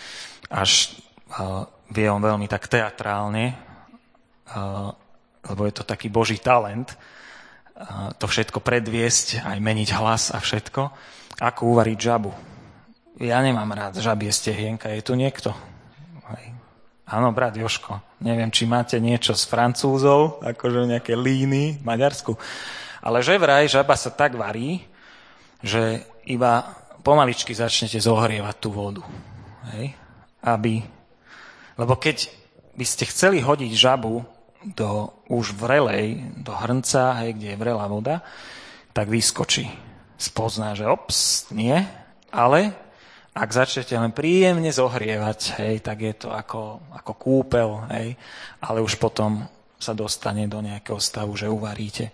vie on veľmi tak teatrálne, lebo je to taký boží talent, to všetko predviesť, aj meniť hlas a všetko. Ako uvariť žabu. Ja nemám rád žabie stehienka. Je tu niekto? Áno, brat Joško. Neviem, či máte niečo s Francúzov, akože nejaké líny v Maďarsku. Ale že vraj žaba sa tak varí, že iba pomaličky začnete zohrievať tú vodu. Hej? Lebo keď by ste chceli hodiť žabu do už vrelej, do hrnca, kde je vrelá voda, tak vyskočí. Spozná, že nie, ale ak začnete len príjemne zohrievať, tak je to ako kúpeľ, ale už potom sa dostane do nejakého stavu, že uvaríte.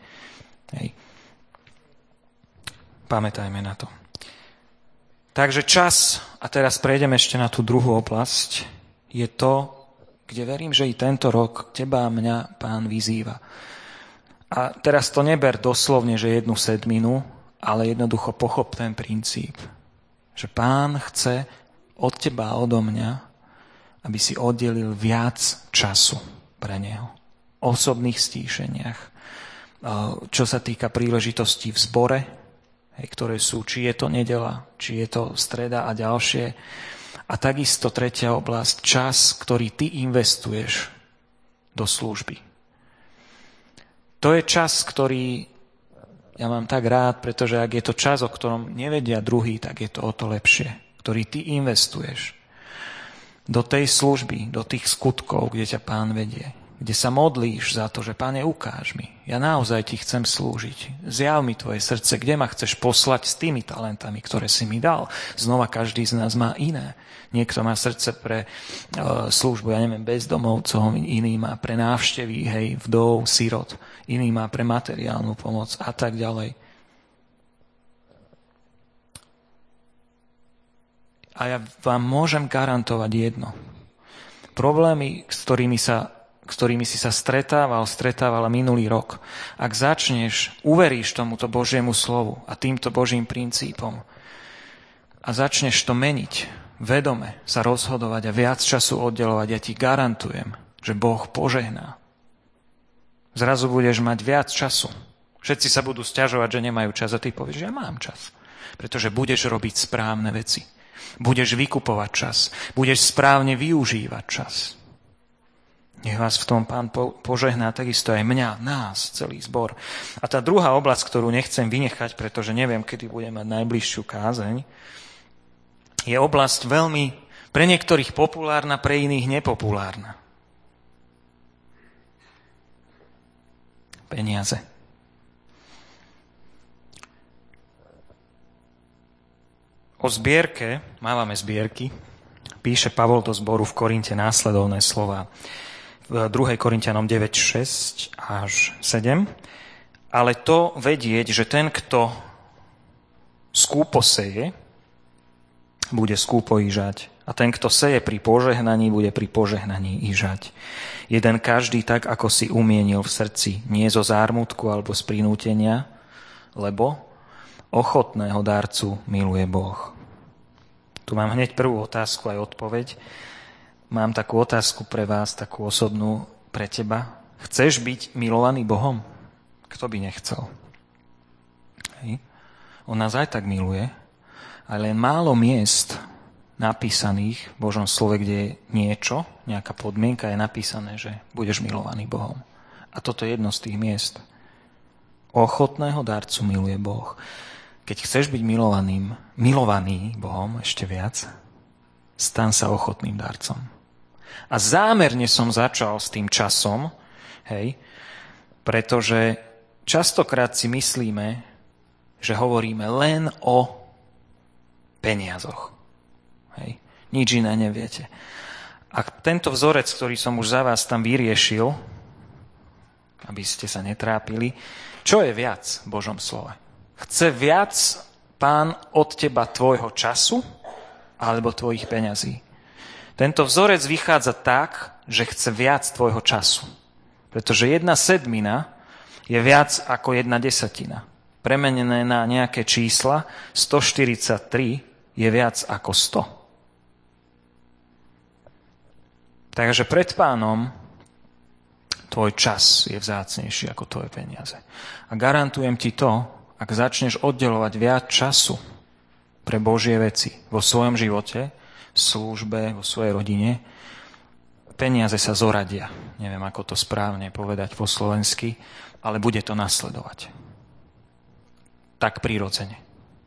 Pamätajme na to. Takže čas, a teraz prejdeme ešte na tú druhú oblasť, je to, kde verím, že i tento rok teba a mňa Pán vyzýva. A teraz to neber doslovne, že 1/7, ale jednoducho pochop ten princíp. Že Pán chce od teba a odo mňa, aby si oddelil viac času pre Neho. Osobných stíšeniach. Čo sa týka príležitostí v zbore, ktoré sú, či je to nedeľa, či je to streda a ďalšie. A takisto tretia oblasť, čas, ktorý ty investuješ do služby. To je čas, ktorý ja mám tak rád, pretože ak je to čas, o ktorom nevedia druhý, tak je to o to lepšie, ktorý ty investuješ do tej služby, do tých skutkov, kde ťa Pán vedie, kde sa modlíš za to, že Pane, ukáž mi, ja naozaj ti chcem slúžiť. Zjav mi tvoje srdce, kde ma chceš poslať s tými talentami, ktoré si mi dal. Znova každý z nás má iné. Niekto má srdce pre službu, bezdomovcov, iný má pre návštevy, vdov, sirot, iný má pre materiálnu pomoc a tak ďalej. A ja vám môžem garantovať jedno. Problémy, s ktorými si sa stretávala minulý rok, ak začneš, uveríš tomuto Božiemu slovu a týmto Božím princípom a začneš to meniť, vedome sa rozhodovať a viac času oddelovať, ja ti garantujem, že Boh požehná. Zrazu budeš mať viac času. Všetci sa budú sťažovať, že nemajú čas a ty povieš, že ja mám čas. Pretože budeš robiť správne veci. Budeš vykupovať čas. Budeš správne využívať čas. Nech vás v tom Pán požehná, takisto aj mňa, nás, celý zbor. A tá druhá oblasť, ktorú nechcem vynechať, pretože neviem, kedy budem mať najbližšiu kázeň, je oblasť veľmi pre niektorých populárna, pre iných nepopulárna. Peniaze. O zbierke, máme zbierky, píše Pavol do zboru v Korinte následovné slová. V 2. Korinťanom 9, 6 až 7. Ale to vedieť, že ten, kto skúpo seje, bude skúpo i žať. A ten, kto seje pri požehnaní, bude pri požehnaní i žať. Jeden každý tak, ako si umienil v srdci, nie zo zármutku alebo z prinútenia, lebo ochotného darcu miluje Boh. Tu mám hneď prvú otázku aj odpoveď. Mám takú otázku pre vás, takú osobnú pre teba. Chceš byť milovaný Bohom? Kto by nechcel? Hej. On nás aj tak miluje. ale len málo miest napísaných v Božom slove, kde je niečo, nejaká podmienka, je napísané, že budeš milovaný Bohom. A toto je jedno z tých miest. Ochotného darcu miluje Boh. Keď chceš byť milovaný Bohom ešte viac, stan sa ochotným darcom. A zámerne som začal s tým časom, pretože častokrát si myslíme, že hovoríme len o peniazoch. Nič iné neviete. A tento vzorec, ktorý som už za vás tam vyriešil, aby ste sa netrápili, čo je viac v Božom slove? Chce viac Pán od teba tvojho času alebo tvojich peňazí? Tento vzorec vychádza tak, že chce viac tvojho času. Pretože 1/7 je viac ako 1/10. Premenené na nejaké čísla, 143 je viac ako 100. Takže pred Pánom tvoj čas je vzácnejší ako tvoje peniaze. A garantujem ti to, ak začneš oddelovať viac času pre Božie veci vo svojom živote, v službe, vo svojej rodine, peniaze sa zoradia. Neviem, ako to správne povedať po slovensky, ale bude to nasledovať. Tak prirodzene.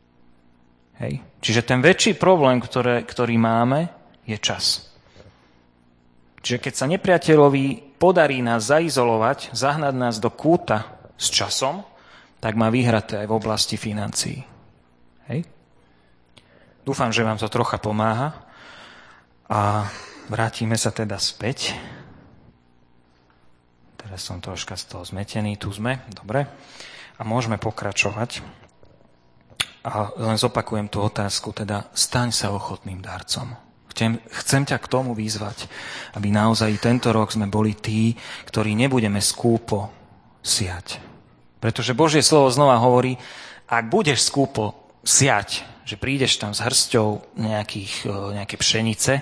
Čiže ten väčší problém, ktorý máme, je čas. Čiže keď sa nepriateľovi podarí nás zaizolovať, zahnať nás do kúta s časom, tak má vyhraté aj v oblasti financií. Dúfam, že vám to trocha pomáha. A vrátime sa teda späť. Teraz som troška z toho zmetený, tu sme, dobre. A môžeme pokračovať. A len zopakujem tú otázku, teda staň sa ochotným darcom. Chcem ťa k tomu vyzvať, aby naozaj tento rok sme boli tí, ktorí nebudeme skúpo siať. Pretože Božie slovo znova hovorí, ak budeš skúpo siať, že prídeš tam s hrsťou nejaké pšenice,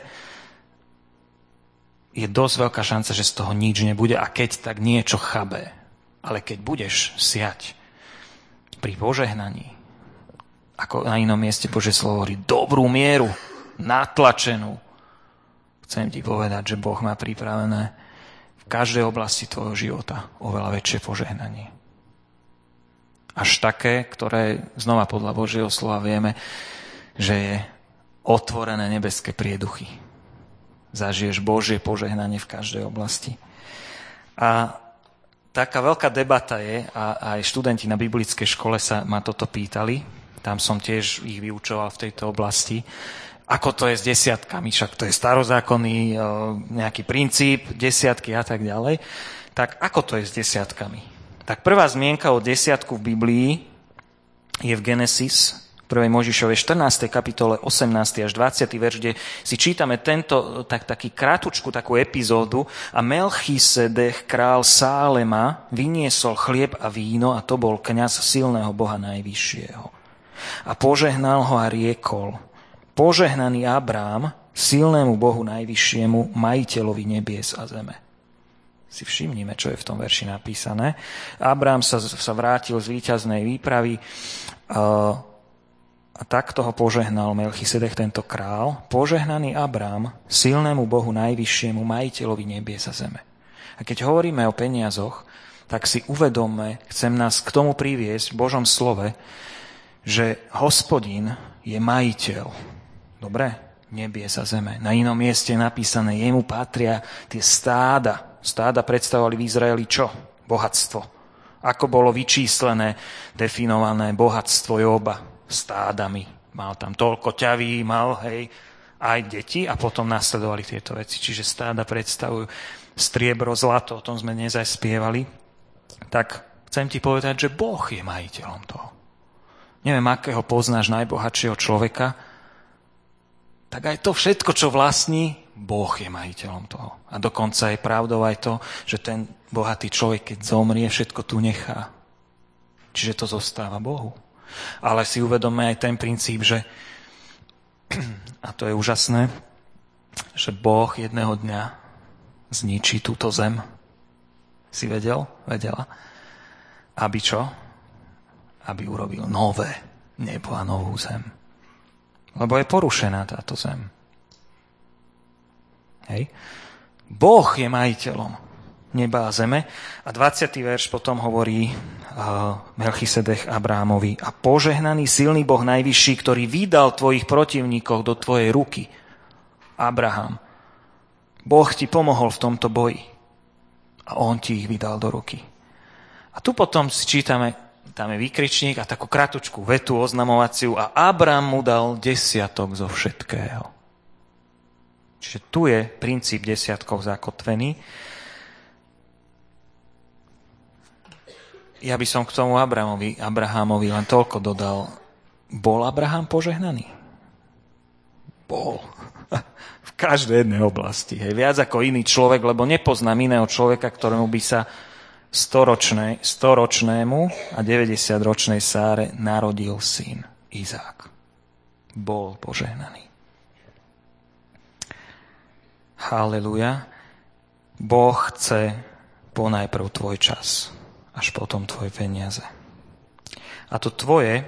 je dosť veľká šanca, že z toho nič nebude a keď, tak niečo chabé. Ale keď budeš siať pri požehnaní, ako na inom mieste Božie slovo hovorí, dobrú mieru, natlačenú, chcem ti povedať, že Boh má pripravené v každej oblasti tvojho života oveľa väčšie požehnanie. Až také, ktoré znova podľa Božieho slova vieme, že je otvorené nebeské prieduchy. Zažiješ Božie požehnanie v každej oblasti. A taká veľká debata je, a aj študenti na biblickej škole sa ma toto pýtali, tam som tiež ich vyučoval v tejto oblasti, ako to je s desiatkami, však to je starozákonný nejaký princíp, desiatky a tak ďalej. Tak ako to je s desiatkami? Tak prvá zmienka o desiatku v Biblii je v Genesis, 1. Mojžišovej 14. kapitole 18. až 20. verš, kde si čítame taký krátučku, takú epizódu a Melchisedech, král Sálema, vyniesol chlieb a víno a to bol kňaz silného Boha Najvyššieho. A požehnal ho a riekol, požehnaný Abrám, silnému Bohu Najvyššiemu, majiteľovi nebies a zeme. Si všimnime, čo je v tom verši napísané. Abrám sa vrátil z víťaznej výpravy a takto ho požehnal Melchisedech, tento král. Požehnaný Abrám, silnému Bohu Najvyššiemu, majiteľovi nebies a zeme. A keď hovoríme o peniazoch, tak si uvedomme, chcem nás k tomu priviesť v Božom slove, že Hospodin je majiteľ. Dobre? Nebies a zeme. Na inom mieste je napísané, jemu patria tie stáda. Stáda predstavovali v Izraeli čo? Bohatstvo. Ako bolo vyčíslené, definované bohatstvo Joba stádami. Mal tam toľko ťaví, aj deti a potom nasledovali tieto veci. Čiže stáda predstavujú striebro, zlato, o tom sme nezaspievali. Tak chcem ti povedať, že Boh je majiteľom toho. Neviem, akého poznáš najbohatšieho človeka, tak aj to všetko, čo vlastní, Boh je majiteľom toho. A dokonca je pravdou aj to, že ten bohatý človek, keď zomrie, všetko tu nechá. Čiže to zostáva Bohu. Ale si uvedome aj ten princíp, že, a to je úžasné, že Boh jedného dňa zničí túto zem. Si vedela? Aby čo? Aby urobil nové nebo a novú zem. Lebo je porušená táto zem. Hej. Boh je majiteľom neba a zeme. A 20. verš potom hovorí Melchisedech Abrámovi: a požehnaný silný Boh najvyšší, ktorý vydal tvojich protivníkov do tvojej ruky. Abraham, Boh ti pomohol v tomto boji a on ti ich vydal do ruky. A tu potom si čítame, tam je výkričník a takú kratučku vetu oznamovaciu: a Abrám mu dal 10 zo všetkého. Čiže tu je princíp 10 zakotvený. Ja by som k tomu Abrahamovi len toľko dodal. Bol Abraham požehnaný? Bol. V každej jednej oblasti. Hej. Viac ako iný človek, lebo nepoznám iného človeka, ktorému by sa 100-ročnému a 90-ročnej Sáre narodil syn Izák. Bol požehnaný. Haleluja. Boh chce ponajprv tvoj čas, až potom tvoje peniaze. A to tvoje,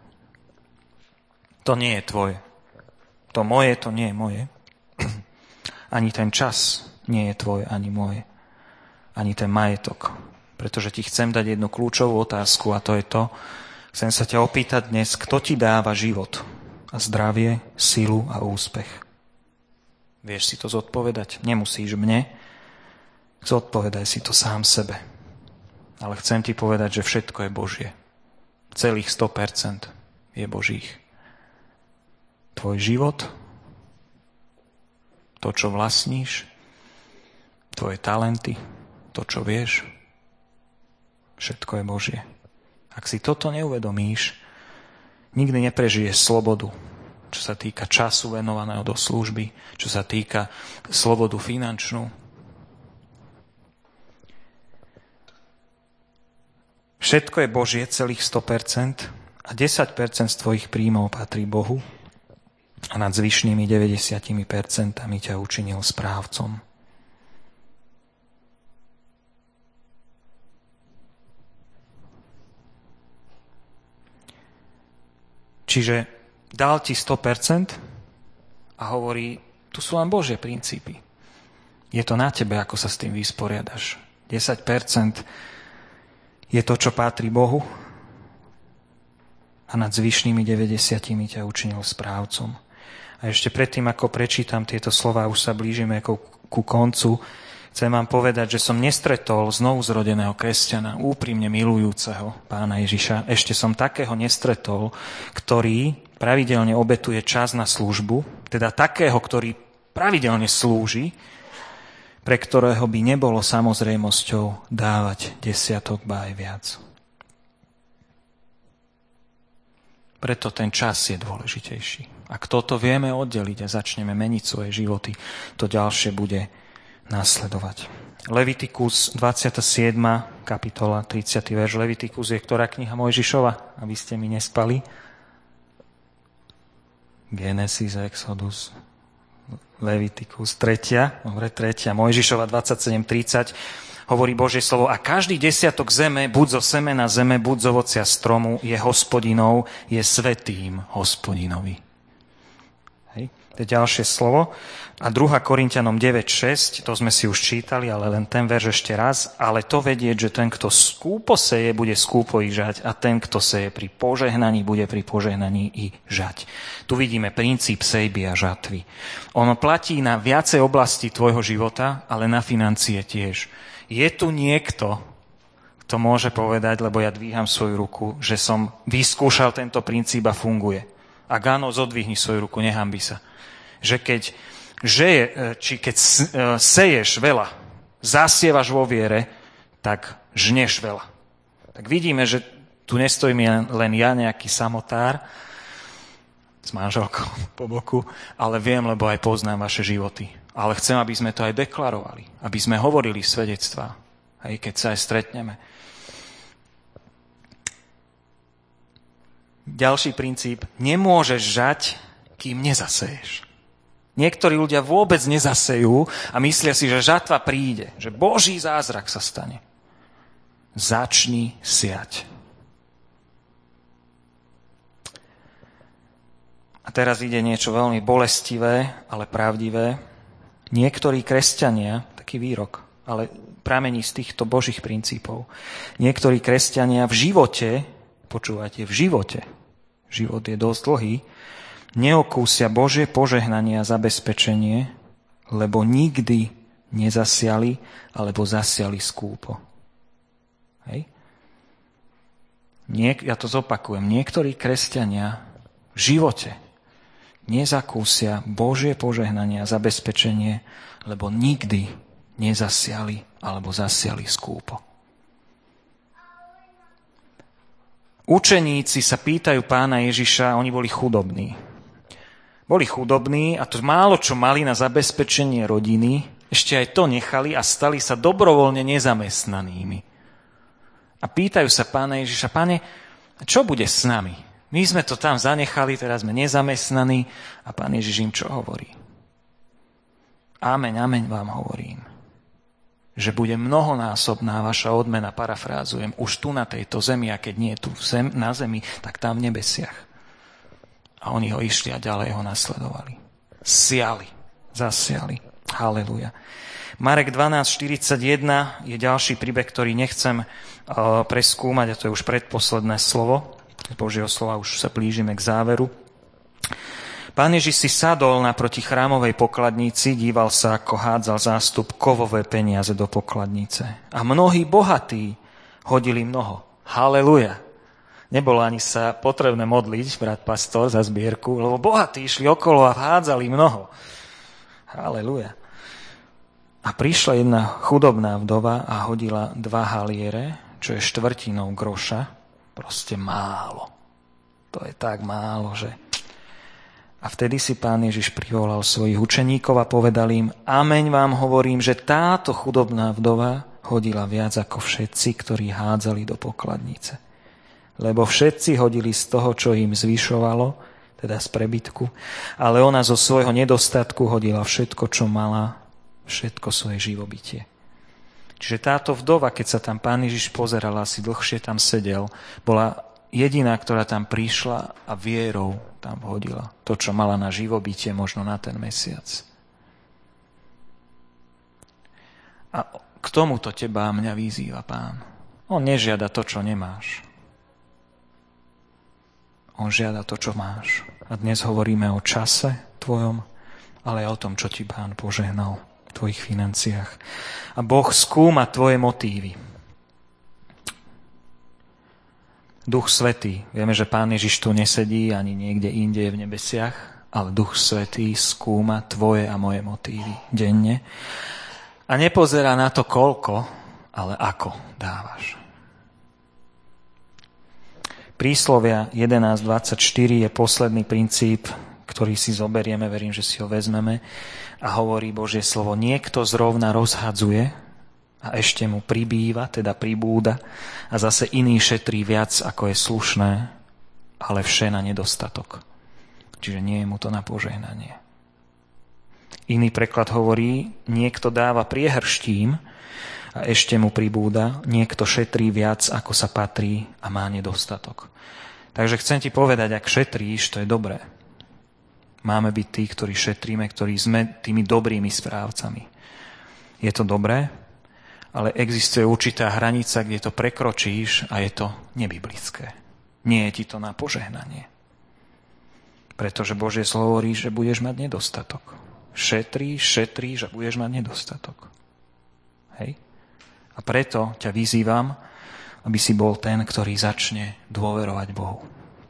to nie je tvoje. To moje, to nie je moje. Ani ten čas nie je tvoj, ani moje. Ani ten majetok. Pretože ti chcem dať jednu kľúčovú otázku a to je to, chcem sa ťa opýtať dnes, kto ti dáva život a zdravie, silu a úspech. Vieš si to zodpovedať? Nemusíš mne. Zodpovedaj si to sám sebe. Ale chcem ti povedať, že všetko je Božie. Celých 100% je Božích. Tvoj život, to, čo vlastníš, tvoje talenty, to, čo vieš, všetko je Božie. Ak si toto neuvedomíš, nikdy neprežiješ slobodu, čo sa týka času venovaného do služby, čo sa týka slobodu finančnú. Všetko je Božie, celých 100% a 10% z tvojich príjmov patrí Bohu a nad zvyšnými 90% ťa učinil správcom. Čiže dal ti 100% a hovorí, tu sú len Božie princípy. Je to na tebe, ako sa s tým vysporiadaš. 10% je to, čo patrí Bohu a nad zvyšnými 90 ťa učinil správcom. A ešte predtým, ako prečítam tieto slová, už sa blížime ku koncu, chcem vám povedať, že som nestretol znovuzrodeného kresťana, úprimne milujúceho Pána Ježiša. Ešte som takého nestretol, ktorý pravidelne obetuje čas na službu, teda takého, ktorý pravidelne slúži, pre ktorého by nebolo samozrejmosťou dávať 10, ba aj viac. Preto ten čas je dôležitejší. Ak toto vieme oddeliť a začneme meniť svoje životy, to ďalšie bude nasledovať. Levitikus 27. kapitola 30. verš. Levitikus je ktorá kniha Mojžišova? Aby ste mi nespali. Genesis, Exodus, Levitikus 3. Dobre, 3. Mojžišova 27.30. Hovorí Božie slovo: a každý 10 zeme, buď zo semena zeme, buď z ovocia stromu, je Hospodinov, je svätým Hospodinovi. Hej. To je ďalšie slovo. A 2. Korinťanom 9.6, to sme si už čítali, ale len ten verš ešte raz. Ale to vedieť, že ten, kto skúpo seje, bude skúpo i žať, a ten, kto seje pri požehnaní, bude pri požehnaní i žať. Tu vidíme princíp sejby a žatvy. Ono platí na viacej oblasti tvojho života, ale na financie tiež. Je tu niekto, kto môže povedať, lebo ja dvíham svoju ruku, že som vyskúšal tento princíp a funguje. Ak áno, zodvihni svoju ruku, nehanbi sa. Že keď seješ veľa, zasievaš vo viere, tak žneš veľa. Tak vidíme, že tu nestojím len ja, nejaký samotár s manželkou po boku, ale viem, lebo aj poznám vaše životy. Ale chcem, aby sme to aj deklarovali, aby sme hovorili svedectvá, aj keď sa aj stretneme. Ďalší princíp: nemôžeš žať, kým nezaseješ. Niektorí ľudia vôbec nezasejú a myslia si, že žatva príde, že Boží zázrak sa stane. Začni siať. A teraz ide niečo veľmi bolestivé, ale pravdivé. Niektorí kresťania, taký výrok, ale pramení z týchto Božích princípov. Niektorí kresťania v živote, počúvate, v živote, život je dosť dlhý, neokúsia Božie požehnanie a zabezpečenie, lebo nikdy nezasiali alebo zasiali skúpo. Hej? Ja to zopakujem. Niektorí kresťania v živote nezakúsia Božie požehnanie a zabezpečenie, lebo nikdy nezasiali alebo zasiali skúpo. Učeníci sa pýtajú Pána Ježiša, oni boli chudobní. Boli chudobní a to málo, čo mali na zabezpečenie rodiny, ešte aj to nechali a stali sa dobrovoľne nezamestnanými. A pýtajú sa Pána Ježiša, Pane, čo bude s nami? My sme to tam zanechali, teraz sme nezamestnaní. A Pán Ježiš im čo hovorí? Amen, amen vám hovorím, že bude mnohonásobná vaša odmena, parafrázujem, už tu na tejto zemi, a keď nie tu na zemi, tak tam v nebesiach. A oni ho išli a ďalej ho nasledovali. Siali, zasiali. Haleluja. Marek 12.41 je ďalší príbeh, ktorý nechcem preskúmať, a to je už predposledné slovo. Z Božieho slova už sa blížime k záveru. Pán Ježiš si sadol naproti chrámovej pokladnici, díval sa, ako hádzal zástup kovové peniaze do pokladnice. A mnohí bohatí hodili mnoho. Haleluja. Nebolo ani sa potrebné modliť, brat pastor, za zbierku, lebo bohatí išli okolo a hádzali mnoho. Haleluja. A prišla jedna chudobná vdova a hodila 2 haliere, čo je štvrtinou groša. Proste málo. To je tak málo, že... A vtedy si Pán Ježiš privolal svojich učeníkov a povedal im, ameň vám hovorím, že táto chudobná vdova hodila viac ako všetci, ktorí hádzali do pokladnice. Lebo všetci hodili z toho, čo im zvyšovalo, teda z prebytku, ale ona zo svojho nedostatku hodila všetko, čo mala, všetko svoje živobytie. Čiže táto vdova, keď sa tam Pán Ježiš pozeral, asi dlhšie tam sedel, bola jediná, ktorá tam prišla a vierou tam hodila to, čo mala na živobytie, možno na ten mesiac. A k tomuto teba a mňa vyzýva Pán. On nežiada to, čo nemáš. On žiada to, čo máš. A dnes hovoríme o čase tvojom, ale aj o tom, čo ti Pán požehnal v tvojich financiách. A Boh skúma tvoje motívy. Duch Svätý. Vieme, že Pán Ježiš tu nesedí ani niekde inde v nebesiach, ale Duch Svätý skúma tvoje a moje motívy denne. A nepozerá na to koľko, ale ako dávaš. Príslovia 11.24 je posledný princíp, ktorý si zoberieme, verím, že si ho vezmeme, a hovorí Božie slovo, niekto zrovna rozhadzuje a ešte mu pribýva, teda pribúda, a zase iný šetrí viac, ako je slušné, ale vše na nedostatok. Čiže nie je mu to na požehnanie. Iný preklad hovorí, niekto dáva priehrštím a ešte mu pribúda, niekto šetrí viac, ako sa patrí, a má nedostatok. Takže chcem ti povedať, ak šetríš, to je dobré. Máme byť tí, ktorí šetríme, ktorí sme tými dobrými správcami. Je to dobré, ale existuje určitá hranica, kde to prekročíš a je to nebiblické. Nie je ti to na požehnanie. Pretože Božie slovo hovorí, že budeš mať nedostatok. Šetríš a budeš mať nedostatok. Hej? A preto ťa vyzývam, aby si bol ten, ktorý začne dôverovať Bohu.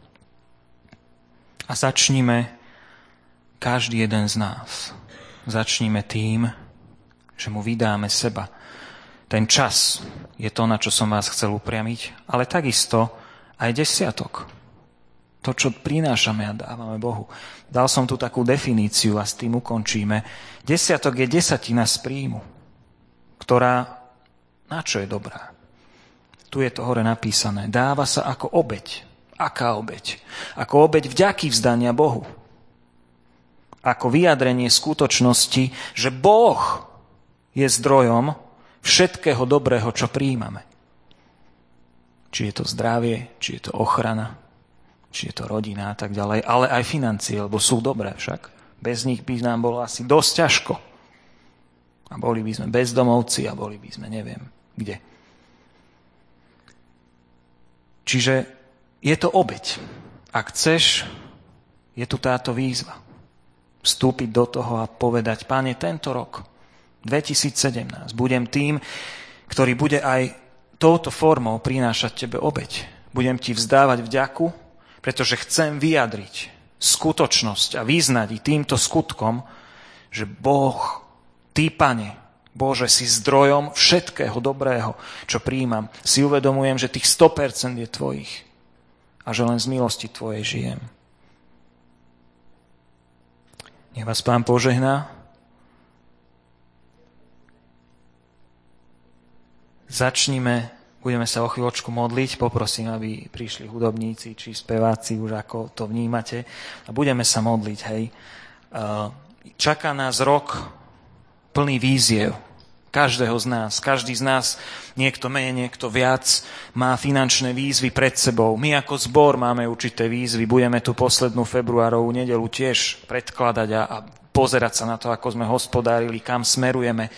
A začnime každý jeden z nás. Začnime tým, že mu vydáme seba. Ten čas je to, na čo som vás chcel upriamiť, ale takisto aj desiatok. To, čo prinášame a dávame Bohu. Dal som tu takú definíciu a s tým ukončíme. Desiatok je 10% z príjmu, ktorá na čo je dobrá. Tu je to hore napísané. Dáva sa ako obeť. Aká obeť? Ako obeť vďaky vzdania Bohu. Ako vyjadrenie skutočnosti, že Boh je zdrojom všetkého dobrého, čo prijímame. Či je to zdravie, či je to ochrana, či je to rodina a tak ďalej, ale aj financie, lebo sú dobré však. Bez nich by nám bolo asi dosť ťažko. A boli by sme bezdomovci a boli by sme neviem kde. Čiže je to obeť. Ak chceš, je tu táto výzva. Vstúpiť do toho a povedať, Pane, tento rok, 2017, budem tým, ktorý bude aj touto formou prinášať tebe obeť. Budem ti vzdávať vďaku, pretože chcem vyjadriť skutočnosť a vyznať i týmto skutkom, že Boh, ty, Pane, Bože, si zdrojom všetkého dobrého, čo prijímam. Si uvedomujem, že tých 100% je tvojich a že len z milosti tvojej žijem. Nech vás Pán požehná. Začnime, budeme sa o chvíľočku modliť, poprosím, aby prišli hudobníci či speváci, už ako to vnímate. A budeme sa modliť, hej. Čaká nás rok plný víziev. Každého z nás. Každý z nás, niekto menej, niekto viac, má finančné výzvy pred sebou. My ako zbor máme určité výzvy. Budeme tu poslednú februárovú nedeľu tiež predkladať a pozerať sa na to, ako sme hospodárili, kam smerujeme.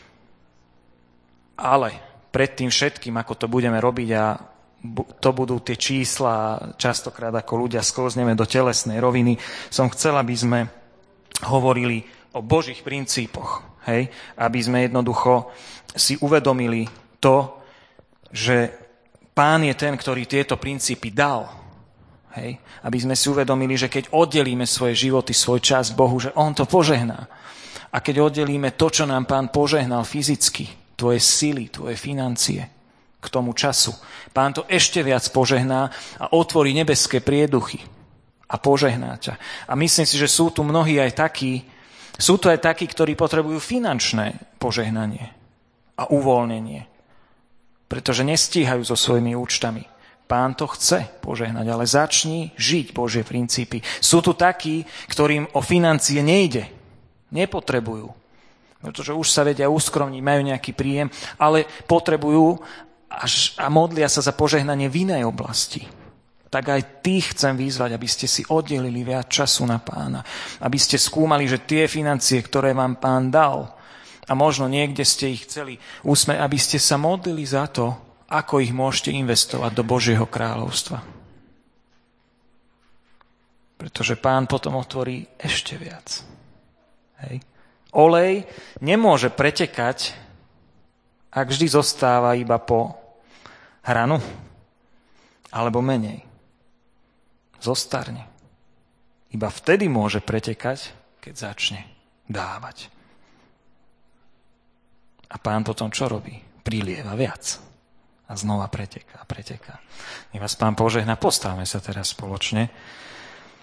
Ale pred tým všetkým, ako to budeme robiť a to budú tie čísla, častokrát ako ľudia sklzneme do telesnej roviny, som chcel, aby sme hovorili o Božích princípoch. Hej? Aby sme jednoducho si uvedomili to, že Pán je ten, ktorý tieto princípy dal. Hej? Aby sme si uvedomili, že keď oddelíme svoje životy, svoj čas Bohu, že On to požehná. A keď oddelíme to, čo nám Pán požehnal fyzicky, tvoje sily, tvoje financie k tomu času, Pán to ešte viac požehná a otvorí nebeské prieduchy a požehná ťa. A myslím si, že sú tu mnohí aj takí, sú to aj takí, ktorí potrebujú finančné požehnanie a uvoľnenie, pretože nestíhajú so svojimi účtami. Pán to chce požehnať, ale začni žiť Božie princípy. Sú tu takí, ktorým o financie nejde, nepotrebujú, pretože už sa vedia uskromniť, majú nejaký príjem, ale potrebujú a modlia sa za požehnanie v inej oblasti. Tak aj tých chcem vyzvať, aby ste si oddelili viac času na Pána. Aby ste skúmali, že tie financie, ktoré vám Pán dal, a možno niekde ste ich chceli usmerniť, aby ste sa modlili za to, ako ich môžete investovať do Božieho kráľovstva. Pretože Pán potom otvorí ešte viac. Hej. Olej nemôže pretekať, ak vždy zostáva iba po hranu, alebo menej. Zostarne. Iba vtedy môže pretekať, keď začne dávať. A Pán potom čo robí? Prilieva viac. A znova preteká. Nech vás Pán požehná. Postavme sa teraz spoločne.